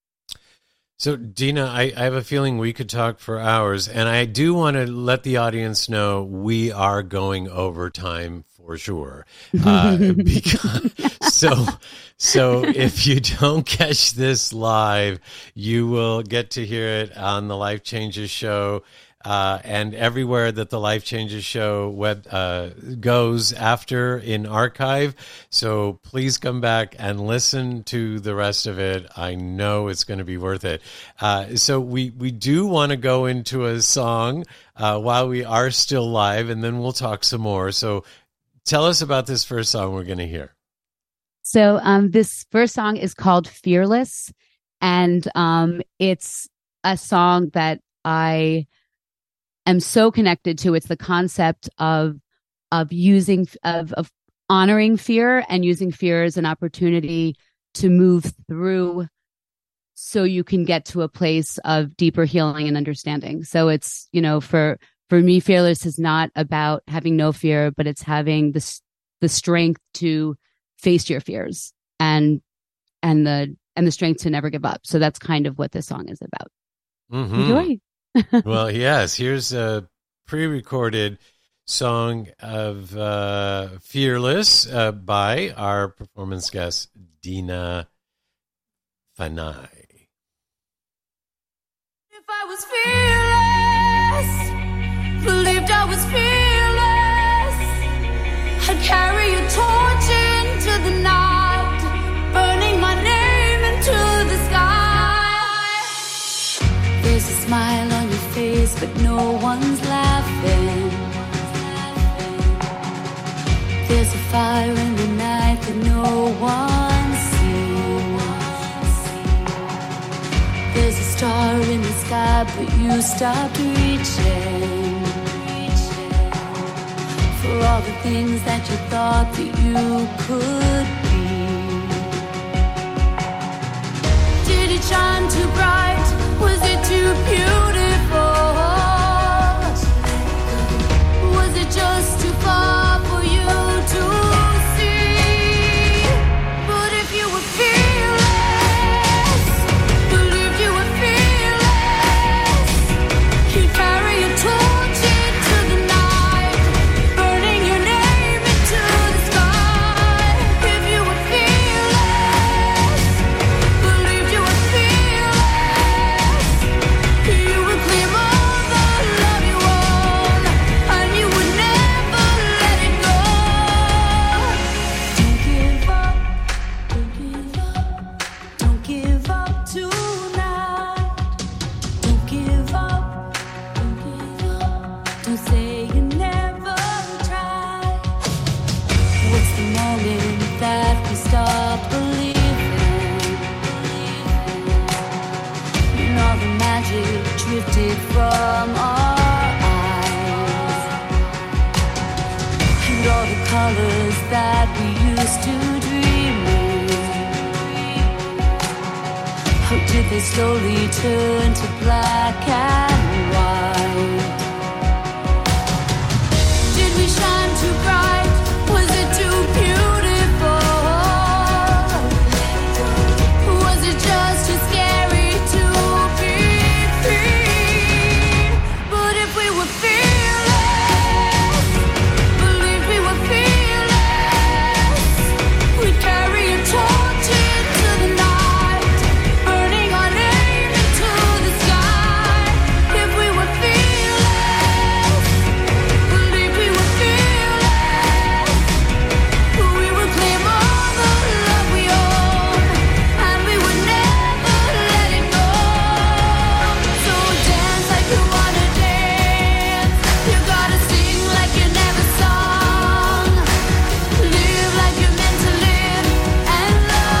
So, Dina, I, I have a feeling we could talk for hours, and I do want to let the audience know we are going over time for sure. Uh, because, so, so if you don't catch this live, you will get to hear it on the Life Changes show. Uh, and everywhere that the Life Changes show web uh, goes after in archive. So please come back and listen to the rest of it. I know it's going to be worth it. Uh, so we, we do want to go into a song uh, while we are still live, and then we'll talk some more. So tell us about this first song we're going to hear. So um, this first song is called Fearless, and um, it's a song that I am so connected to. It's the concept of of using of of honoring fear and using fear as an opportunity to move through so you can get to a place of deeper healing and understanding. So it's, you know, for for me, fearless is not about having no fear, but it's having the the strength to face your fears and and the and the strength to never give up. So that's kind of what this song is about. Mm-hmm. Enjoy. Well, yes, here's a pre-recorded song of uh, Fearless uh, by our performance guest, Dina Fanai. If I was fearless, believed I was fearless, I'd carry a torch into the night, burning my name into the sky. There's a smile on your face, but no one's laughing. There's a fire in the night that no one sees. There's a star in the sky, but you stopped reaching for all the things that you thought that you could be. Did it shine too bright? Was it too beautiful? Was it just too far for you to see? But if you were fearless, believed you were fearless, you'd carry a torch into the night, burning your name into the sky. If you were fearless, believed you were fearless, you would claim all to say you never tried. What's the moment that we stop believing? When all the magic drifted from our eyes, and all the colors that we used to dream in, how did they slowly turn to black and white? Did we shine too bright? Was it too beautiful? Was it just too scary to be free? But if we were fearless, believed we were fearless, we'd carry a torch into the night, burning our name into the sky. If we were fearless, believed we were fearless, we would claim all the love we own, and we would never let it go. So dance like you wanna dance, you gotta sing like you never sung, live like you're meant to live and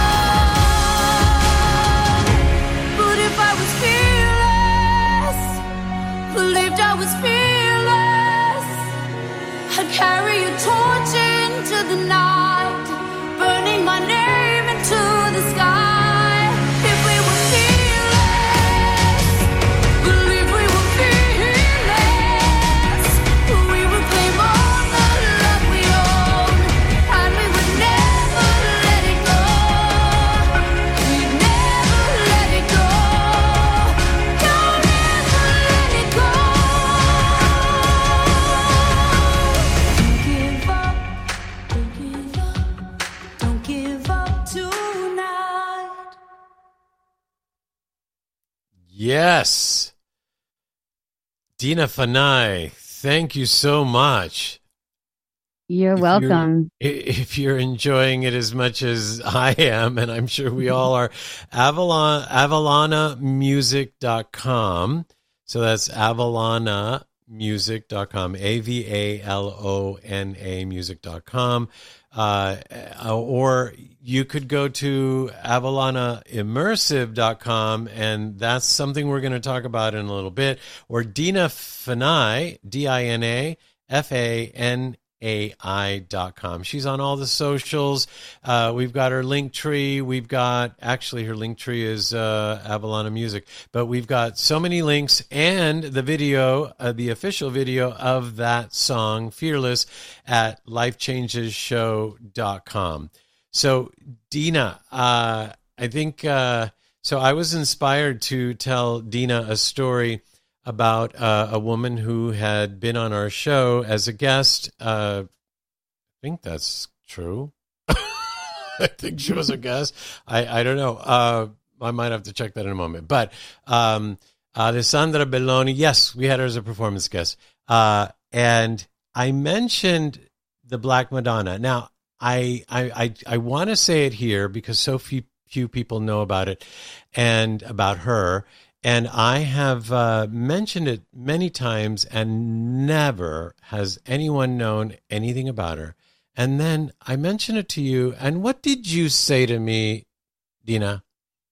love. But if I was fearless, believed I was fearless, I'd carry a torch into the night, burning my name into the sky. If we were fearless, believed we were fearless, we would claim all the love we own, and we would never let it go. We'd never let it go. Don't ever let it go. Don't give up, don't give up, don't give up tonight. Yes. Dina Fanai, thank you so much. You're If welcome. If you're enjoying it as much as I am, and I'm sure we all are, Avalon, avalana music dot com. So that's avalana music dot com, A V A L O N A music dot com. Uh, or you could go to avalana immersive dot com, and that's something we're going to talk about in a little bit. Or Dina Fanai, D I N A F A N A I dot com. She's on all the socials. Uh, we've got her link tree. We've got, actually her link tree is uh, Avalana Music, but we've got so many links and the video, uh, the official video of that song, Fearless, at life changes show dot com. So Dina, uh, I think, uh, so I was inspired to tell Dina a story about uh, a woman who had been on our show as a guest. Uh, I think that's true. I think she was a guest. I, I don't know. Uh, I might have to check that in a moment. But um, uh, Alessandra Belloni, yes, we had her as a performance guest. Uh, and I mentioned the Black Madonna. Now, I I I, I want to say it here because so few, few people know about it and about her. And I have uh, mentioned it many times, and never has anyone known anything about her. And then I mentioned it to you, and what did you say to me, Dina?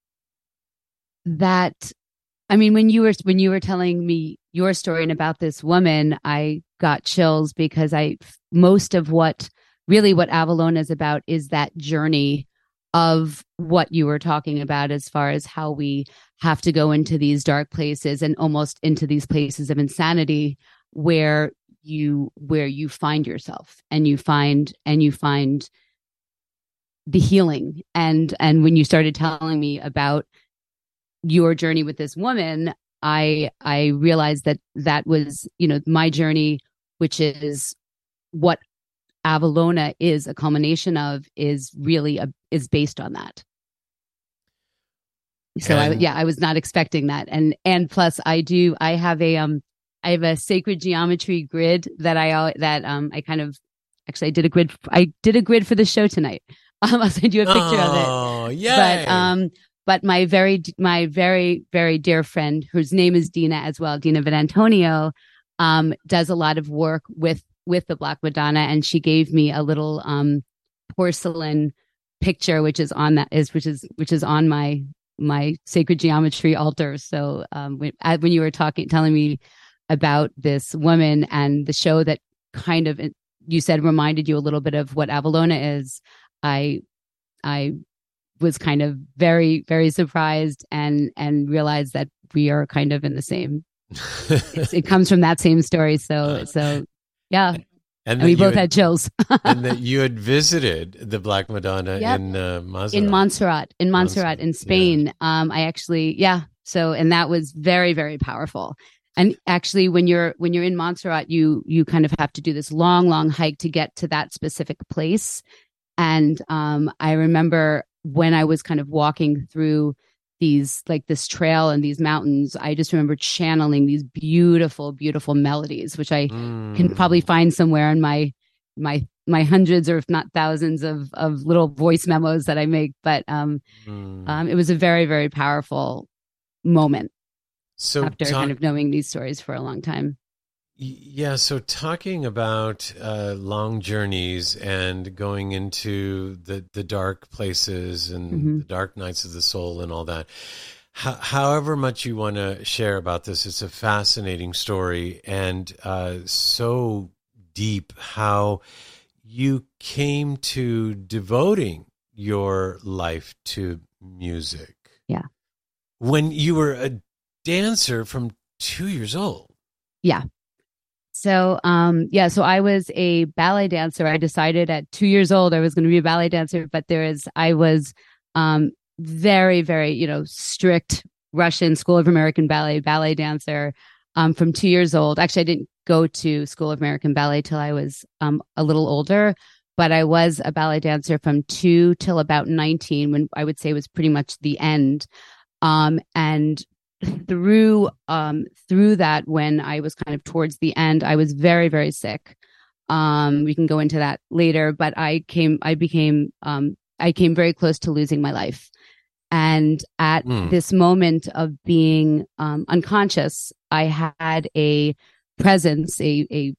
That, I mean, when you were when you were telling me your story and about this woman, I got chills because I most of what really what Avalona is about is that journey of what you were talking about, as far as how we have to go into these dark places and almost into these places of insanity where you where you find yourself and you find and you find the healing. And and when you started telling me about your journey with this woman, I I realized that that was, you know, my journey, which is what Avalona is a culmination of, is really a, is based on that. So I, yeah, I was not expecting that. And, and plus I do, I have a, um, I have a sacred geometry grid that I, that, um, I kind of, actually I did a grid, I did a grid for the show tonight. Um, I'll send you a picture oh, of it. Oh, yeah. But, um, but my very, my very, very dear friend, whose name is Dina as well, Dina Venantonio, um, does a lot of work with with the Black Madonna, and she gave me a little um, porcelain picture, which is on that is which is which is on my my sacred geometry altar. So um, when, when you were talking, telling me about this woman and the show that kind of you said reminded you a little bit of what Avalona is, I I was kind of very very surprised and and realized that we are kind of in the same. It comes from that same story. So so yeah. And, and we both had, had chills. And that you had visited the Black Madonna yep. in uh, Montserrat. In Montserrat, in Montserrat, in Spain. Yeah. Um, I actually, yeah. So, and that was very, very powerful. And actually, when you're when you're in Montserrat, you you kind of have to do this long, long hike to get to that specific place. And um, I remember when I was kind of walking through these like this trail and these mountains, I just remember channeling these beautiful, beautiful melodies, which I mm. can probably find somewhere in my my my hundreds or if not thousands of of little voice memos that I make. But um, mm. um, it was a very, very powerful moment. So after talk- kind of knowing these stories for a long time. Yeah, so talking about uh, long journeys and going into the, the dark places and mm-hmm. the dark nights of the soul and all that, H- however much you want to share about this, it's a fascinating story and uh, so deep how you came to devoting your life to music. Yeah. When you were a dancer from two years old. Yeah. So, um, yeah, so I was a ballet dancer. I decided at two years old I was going to be a ballet dancer, but there is, I was um, very, very, you know, strict Russian School of American Ballet ballet dancer um, from two years old. Actually, I didn't go to School of American Ballet till I was um, a little older, but I was a ballet dancer from two till about nineteen, when I would say was pretty much the end. Um, and through um through that, when I was kind of towards the end, I was very, very sick. Um, we can go into that later, but I came, I became, um, I came very close to losing my life. And at mm. this moment of being um, unconscious, I had a presence, a, a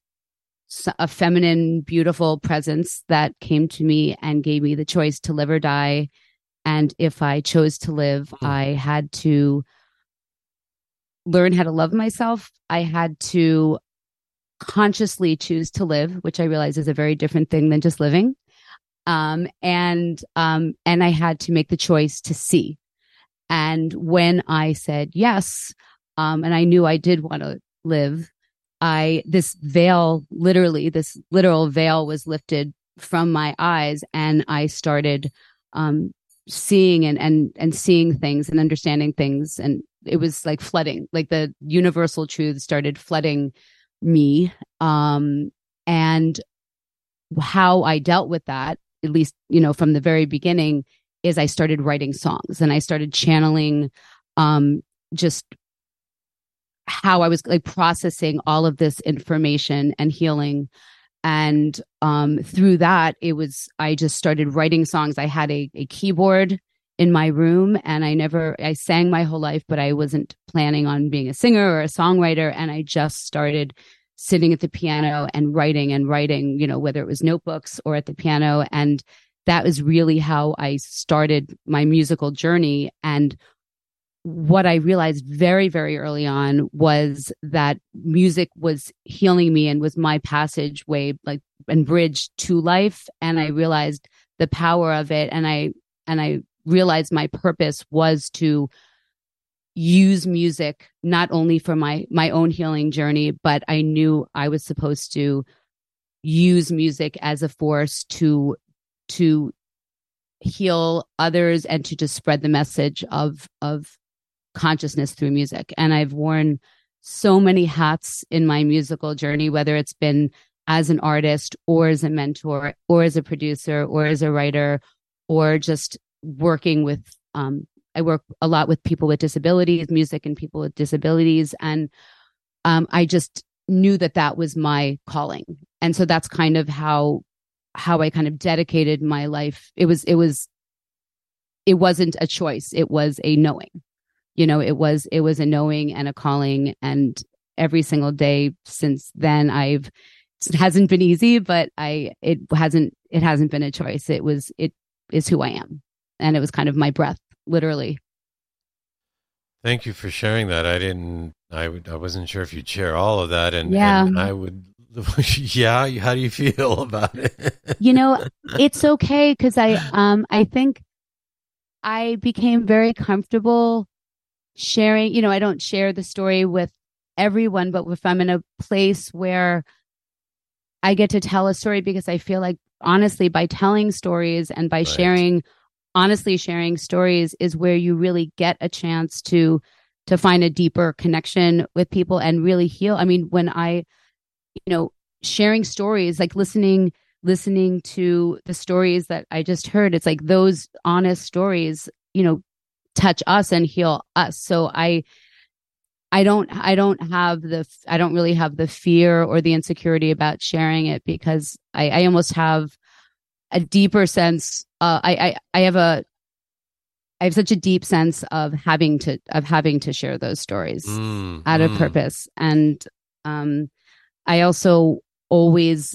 a feminine, beautiful presence that came to me and gave me the choice to live or die. And if I chose to live, mm. I had to learn how to love myself. I had to consciously choose to live, which I realize is a very different thing than just living. Um, and um, and I had to make the choice to see. And when I said yes, um, and I knew I did want to live, I this veil, literally, this literal veil was lifted from my eyes, and I started um, seeing and and and seeing things and understanding things, and it was like flooding, like the universal truth started flooding me. Um, and how I dealt with that, at least, you know, from the very beginning, is I started writing songs and I started channeling um, just how I was like processing all of this information and healing. And um, through that, it was, I just started writing songs. I had a, a keyboard in my room, and I never, I sang my whole life, but I wasn't planning on being a singer or a songwriter. And I just started sitting at the piano and writing and writing, you know, whether it was notebooks or at the piano. And that was really how I started my musical journey. And what I realized very, very early on was that music was healing me and was my passageway, like, and bridge to life. And I realized the power of it. And I, and I realized my purpose was to use music not only for my my own healing journey, but I knew I was supposed to use music as a force to to heal others and to just spread the message of of consciousness through music. And I've worn so many hats in my musical journey, whether it's been as an artist or as a mentor or as a producer or as a writer, or just working with um I work a lot with people with disabilities, music and people with disabilities. And um, I just knew that that was my calling. And so that's kind of how, how I kind of dedicated my life. It was, it was, it wasn't a choice. It was a knowing, you know, it was, it was a knowing and a calling. And, every single day since then. I've it hasn't been easy, but I it hasn't it hasn't been a choice. It was it is who I am, and it was kind of my breath, literally. Thank you for sharing that. I didn't. I would. I wasn't sure if you'd share all of that, and, Yeah. and I would. Yeah. How do you feel about it? You know, it's okay because I um I think I became very comfortable sharing. You know, I don't share the story with everyone, but if I'm in a place where I get to tell a story, because I feel like honestly, by telling stories and by Right. sharing, honestly sharing stories is where you really get a chance to to find a deeper connection with people and really heal. I mean, when I, you know, sharing stories, like listening listening to the stories that I just heard, it's like those honest stories, you know, touch us and heal us. So I I don't I don't have the I don't really have the fear or the insecurity about sharing it, because I, I almost have a deeper sense. Uh, I, I I have a I have such a deep sense of having to of having to share those stories Mm, out of mm. purpose, and um, I also always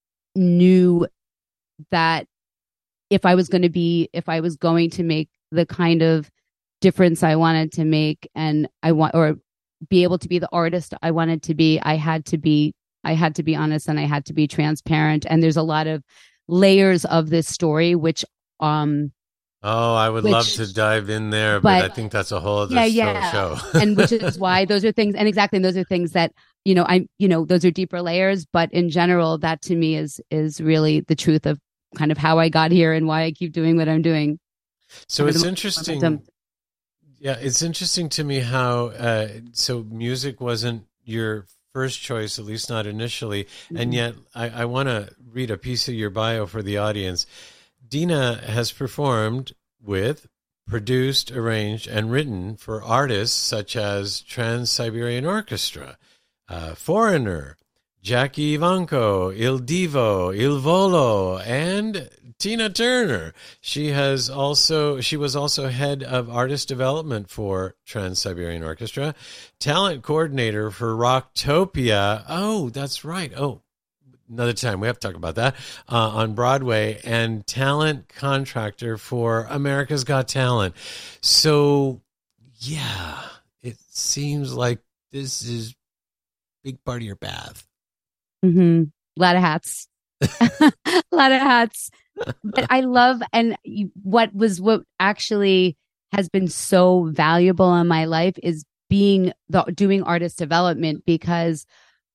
knew that if I was going to be if I was going to make the kind of difference I wanted to make, and I want or be able to be the artist I wanted to be, I had to be I had to be honest, and I had to be transparent. And there's a lot of layers of this story, which um Oh, I would Which- love to dive in there, but, but- I think that's a whole other yeah, show. yeah. show. and which is why those are things, and exactly, and those are things that, you know, I you know those are deeper layers, but in general, that to me is is really the truth of kind of how I got here and why I keep doing what I'm doing. So For it's the interesting. momentum. Yeah, it's interesting to me how uh, so music wasn't your first choice, at least not initially, and yet I, I want to read a piece of your bio for the audience. Dina has performed with, produced, arranged, and written for artists such as Trans-Siberian Orchestra, uh, Foreigner, Jackie Ivanko, Il Divo, Il Volo, and Tina Turner. She has also she was also head of artist development for Trans-Siberian Orchestra, talent coordinator for Rocktopia. Oh, that's right. Oh, another time we have to talk about that uh, on Broadway, and talent contractor for America's Got Talent. So, yeah, it seems like this is a big part of your path. Mm-hmm. A lot of hats. A lot of hats. But I love, and you- what was what actually has been so valuable in my life is being the doing artist development, because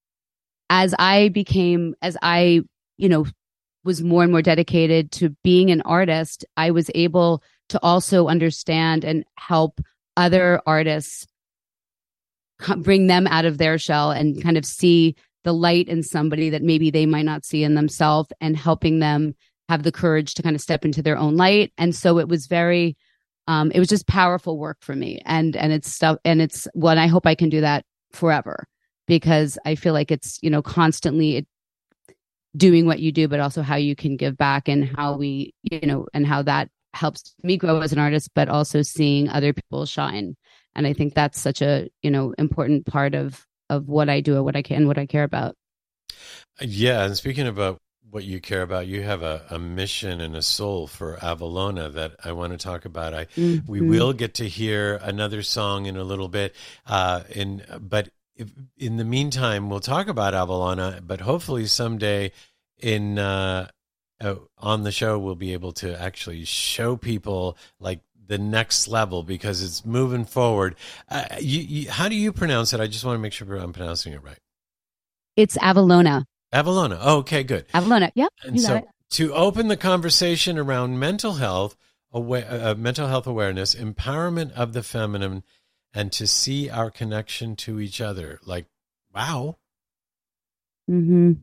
as I became, as I, you know, was more and more dedicated to being an artist, I was able to also understand and help other artists co- bring them out of their shell and kind of see the light in somebody that maybe they might not see in themselves, and helping them have the courage to kind of step into their own light. And so it was very, um, it was just powerful work for me. And, and it's stuff, and it's what I hope I can do that forever, because I feel like it's, you know, constantly it, doing what you do, but also how you can give back, and how we, you know, and how that helps me grow as an artist, but also seeing other people shine. And I think that's such a, you know, important part of, of what I do and what I can, what I care about. Yeah, and speaking about what you care about, you have a, a mission and a soul for Avalona that I want to talk about. I Mhm. we will get to hear another song in a little bit, uh, in but if, in the meantime, we'll talk about Avalona. But hopefully someday, in uh, uh, on the show, we'll be able to actually show people like the next level, because it's moving forward. Uh, you, you, how do you pronounce it? I just want to make sure I'm pronouncing it right. It's Avalona. Avalona. Oh, okay, good. Avalona. Yep. And You so, got it. to open the conversation around mental health, aware, uh, mental health awareness, empowerment of the feminine, and to see our connection to each other. Like, wow. Mm-hmm.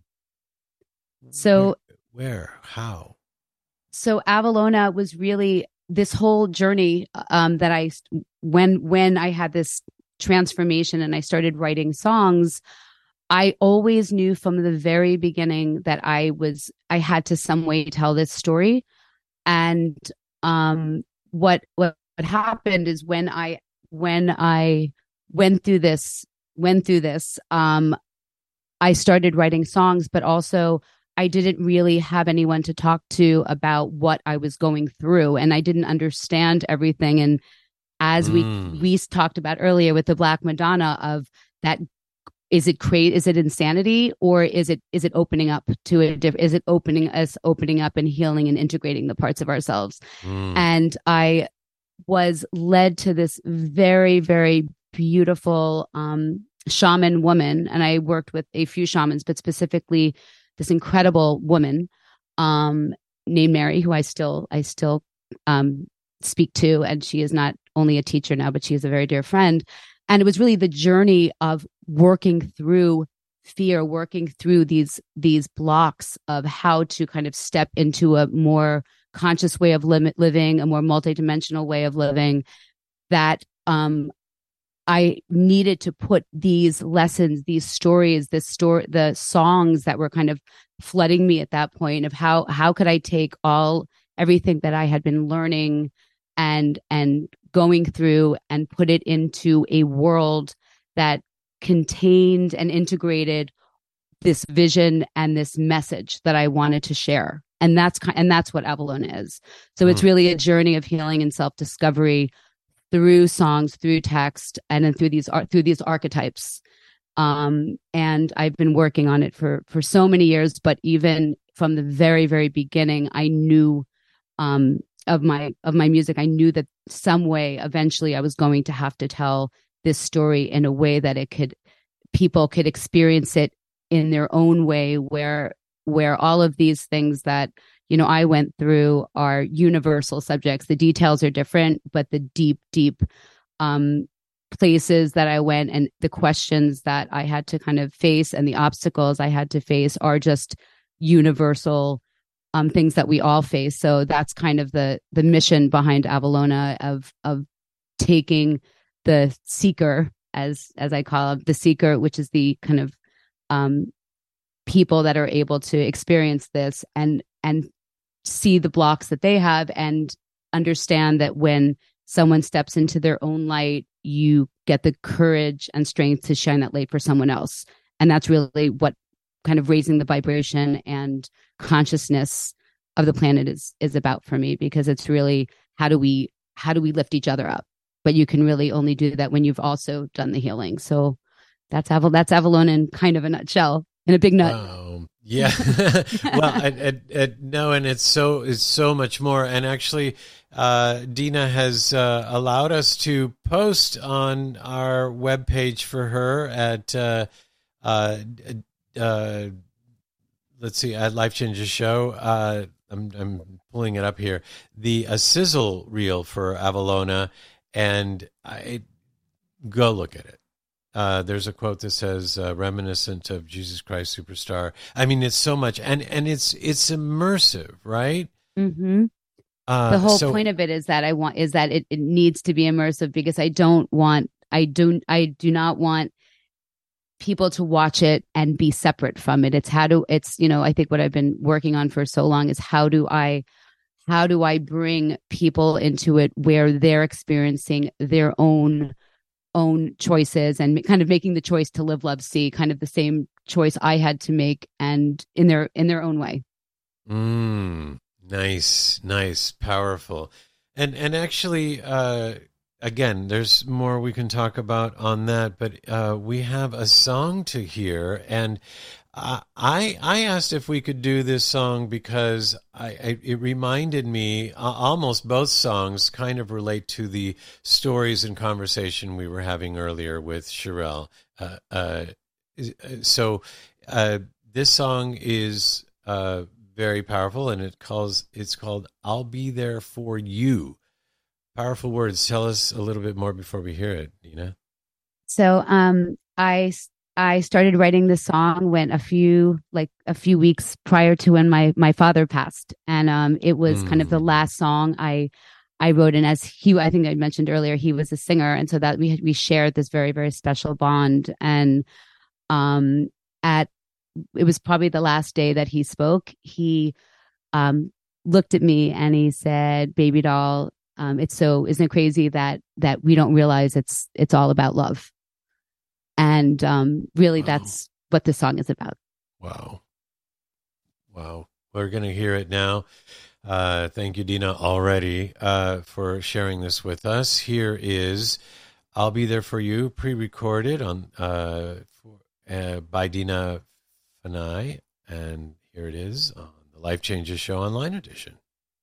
So, where, where, how? so Avalona was really this whole journey um, that I, when, when I had this transformation and I started writing songs, I always knew from the very beginning that I was, I had to some way tell this story. And um, what, what happened is when I, when I went through this, went through this, um, I started writing songs, but also I didn't really have anyone to talk to about what I was going through, and I didn't understand everything. And as Mm. we we talked about earlier with the Black Madonna, of that, is it crazy? Is it insanity, or is it is it opening up to a different? Is it opening us opening up and healing and integrating the parts of ourselves? Mm. And I was led to this very, very beautiful um, shaman woman. And I worked with a few shamans, but specifically this incredible woman um, named Mary, who I still, I still um, speak to. And she is not only a teacher now, but she is a very dear friend. And it was really the journey of working through fear, working through these, these blocks of how to kind of step into a more conscious way of limit living, a more multidimensional way of living, that um, I needed to put these lessons, these stories, this story, the songs that were kind of flooding me at that point, of how how could I take all everything that I had been learning and and going through and put it into a world that contained and integrated this vision and this message that I wanted to share. And that's and that's what Avalona is. So mm. it's really a journey of healing and self-discovery through songs, through text, and then through these through these archetypes. Um, and I've been working on it for for so many years. But even from the very, very beginning, I knew um, of my of my music. I knew that some way, eventually, I was going to have to tell this story in a way that it could people could experience it in their own way, where where all of these things that, you know, I went through are universal subjects. The details are different, but the deep, deep um, places that I went and the questions that I had to kind of face and the obstacles I had to face are just universal um, things that we all face. So that's kind of the the mission behind Avalona, of of taking the seeker, as as I call it, the seeker, which is the kind of um, people that are able to experience this and and see the blocks that they have, and understand that when someone steps into their own light, you get the courage and strength to shine that light for someone else. And that's really what kind of raising the vibration and consciousness of the planet is is about for me, because it's really how do we how do we lift each other up? But you can really only do that when you've also done the healing. So that's Aval that's Avalona in kind of a nutshell, in a big nut. Wow. Yeah. Well, I, I, I, no, and it's so it's so much more. And actually, uh, Dina has uh, allowed us to post on our webpage for her at uh, uh, uh, let's see, at Life Changes Show. Uh, I'm I'm pulling it up here. The a sizzle reel for Avalona, and I go look at it. Uh, there's a quote that says, uh, reminiscent of Jesus Christ Superstar. I mean, it's so much, and, and it's it's immersive, right? Mm-hmm. Uh, the whole so, point of it is that I want is that it, it needs to be immersive, because I don't want I don't I do not want people to watch it and be separate from it. It's how do it's you know I think what I've been working on for so long is how do I how do I bring people into it where they're experiencing their own own choices and kind of making the choice to live, love, see, kind of the same choice I had to make, and in their in their own way. Mm, nice, nice, powerful. And and actually, uh, again, there's more we can talk about on that, but uh, we have a song to hear, and uh, I I asked if we could do this song because I, I it reminded me uh, almost both songs kind of relate to the stories and conversation we were having earlier with Sherelle. Uh, uh, so uh, this song is uh, very powerful, and it calls it's called "I'll Be There for You." Powerful words. Tell us a little bit more before we hear it, Nina. So um, I I started writing this song when a few like a few weeks prior to when my my father passed, and um, it was mm. kind of the last song I I wrote. And as he, I think I mentioned earlier, he was a singer, and so that we had, we shared this very very special bond. And um, at it was probably the last day that he spoke. He um, looked at me and he said, "Baby doll, um, it's so isn't it crazy that that we don't realize it's it's all about love." And um, really, wow. that's what this song is about. Wow. Wow. We're going to hear it now. Uh, thank you, Dina, already uh, for sharing this with us. Here is I'll Be There For You, pre-recorded on uh, for, uh, by Dina Fanai. And here it is on the Life Changes Show Online Edition.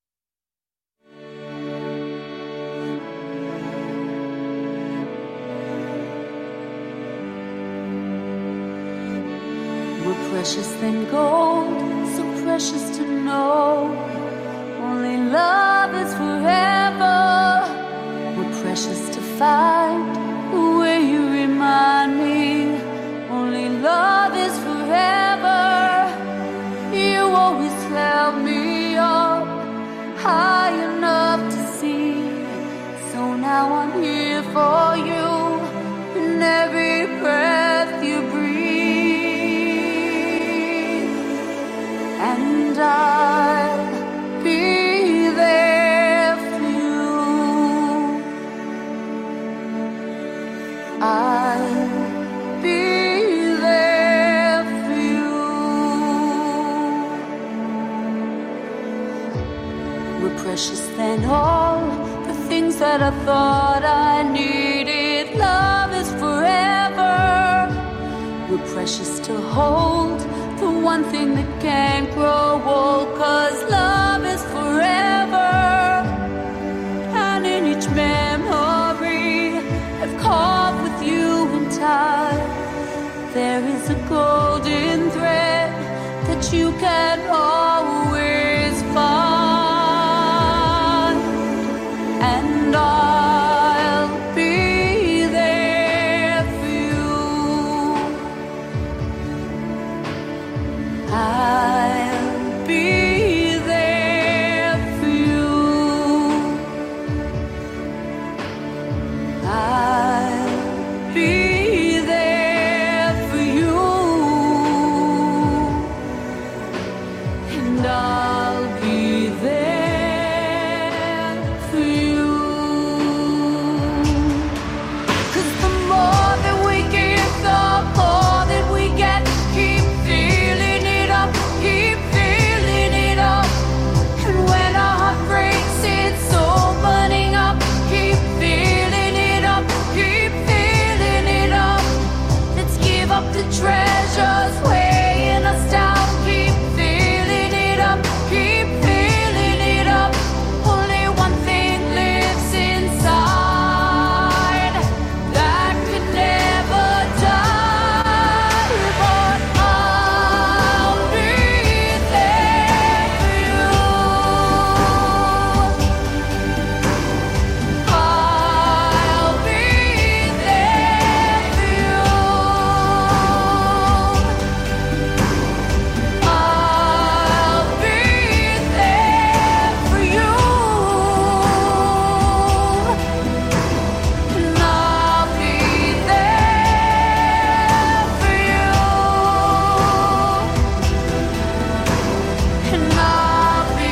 We're precious than gold, so precious to know. Only love is forever. We're precious to find the way you remind me. Only love is forever. You always held me up high enough to see. So now I'm here for you in every breath you breathe. And I'll be there for you. I'll be there for you. We're precious than all the things that I thought I needed. Love is forever. We're precious to hold, the one thing that can't grow old, 'cause love is forever. And in each memory I've carved with you in time, there is a golden thread that you can always find. And I'll be there for you. I'll be there for you. I'll be there for you. And I'll be there for you. 'Cause the more that we give, the more that we get. Keep feeling it up, keep feeling it up. And when our heart breaks, it's opening up. Keep feeling it up, keep feeling it up. Let's give up the treasures weighing us down. Keep feeling it up, keep feeling it up. Only one thing lives inside that can never die. But I'll be there for you. I'll be there for you. I'll be there for you. And I'll be there for you. And I'll be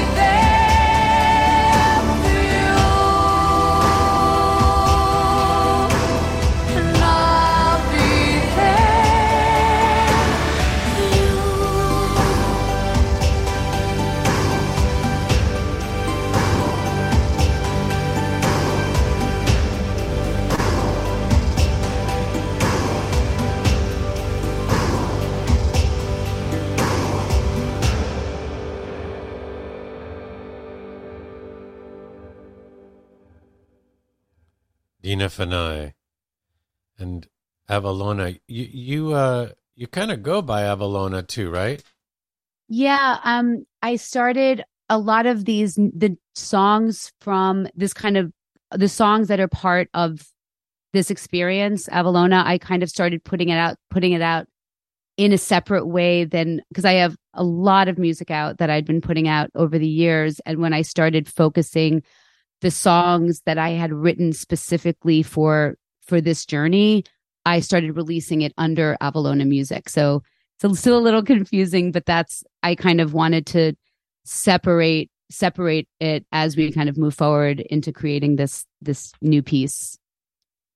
there for you. And I'll be Dina Fanai and Avalona. You you uh you kind of go by Avalona too, right? Yeah, um, I started a lot of these the songs from this kind of the songs that are part of this experience, Avalona. I kind of started putting it out, putting it out in a separate way than because I have a lot of music out that I'd been putting out over the years, and when I started focusing the songs that I had written specifically for for this journey, I started releasing it under Avalona Music. So it's still a little confusing, but that's I kind of wanted to separate separate it as we kind of move forward into creating this this new piece.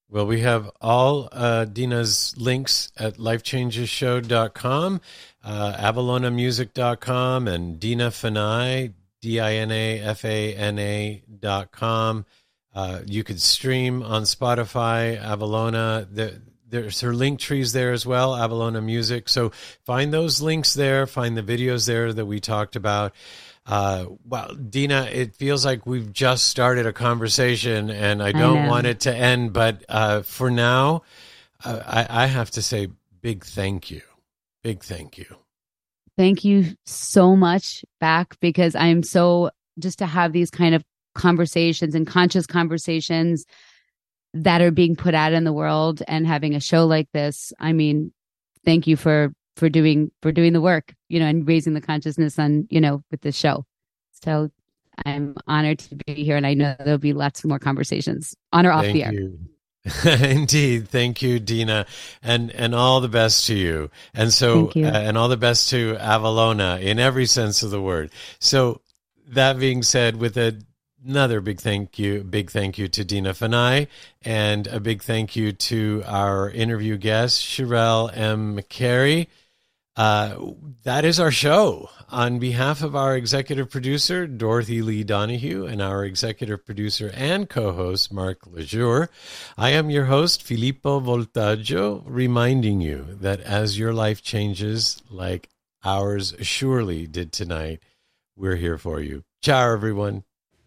Well, we have all uh, Dina's links at life changes show dot com, uh, avalona music dot com, and Dina Fanai, D I N A F A N A dot com. Uh, you could stream on Spotify, Avalona. The, there's her link trees there as well, Avalona Music. So find those links there, find the videos there that we talked about. Uh, well, Dina, it feels like we've just started a conversation, and I don't I want it to end. But uh, for now, uh, I, I have to say big thank you. Big thank you. Thank you so much back, because I'm so just to have these kind of conversations and conscious conversations that are being put out in the world, and having a show like this. I mean, thank you for for doing for doing the work, you know, and raising the consciousness on, you know, with this show. So I'm honored to be here, and I know there'll be lots more conversations on or off Thank the air. You. Indeed. Thank you, Dina. And and all the best to you. And so, uh, and all the best to Avalona in every sense of the word. So that being said, with a, another big thank you, big thank you to Dina Fanai, and a big thank you to our interview guest, Sherelle M. McCary. Uh, that is our show. On behalf of our executive producer, Dorothy Lee Donahue, and our executive producer and co-host, Mark Lejour, I am your host, Filippo Voltaggio, reminding you that as your life changes, like ours surely did tonight, we're here for you. Ciao, everyone.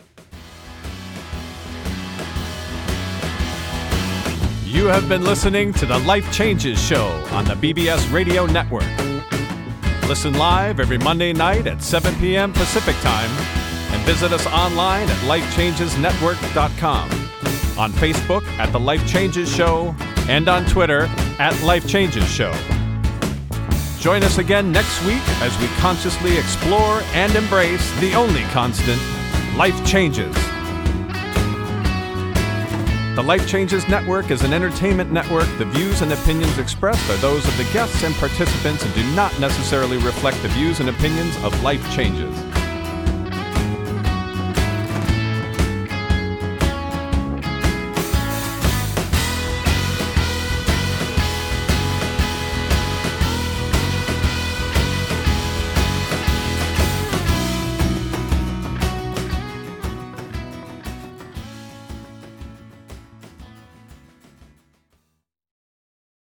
You have been listening to the Life Changes Show on the B B S Radio Network. Listen live every Monday night at seven p.m. Pacific Time, and visit us online at life changes network dot com, on Facebook at The Life Changes Show, and on Twitter at Life Changes Show. Join us again next week as we consciously explore and embrace the only constant, life changes. The Life Changes Network is an entertainment network. The views and opinions expressed are those of the guests and participants and do not necessarily reflect the views and opinions of Life Changes.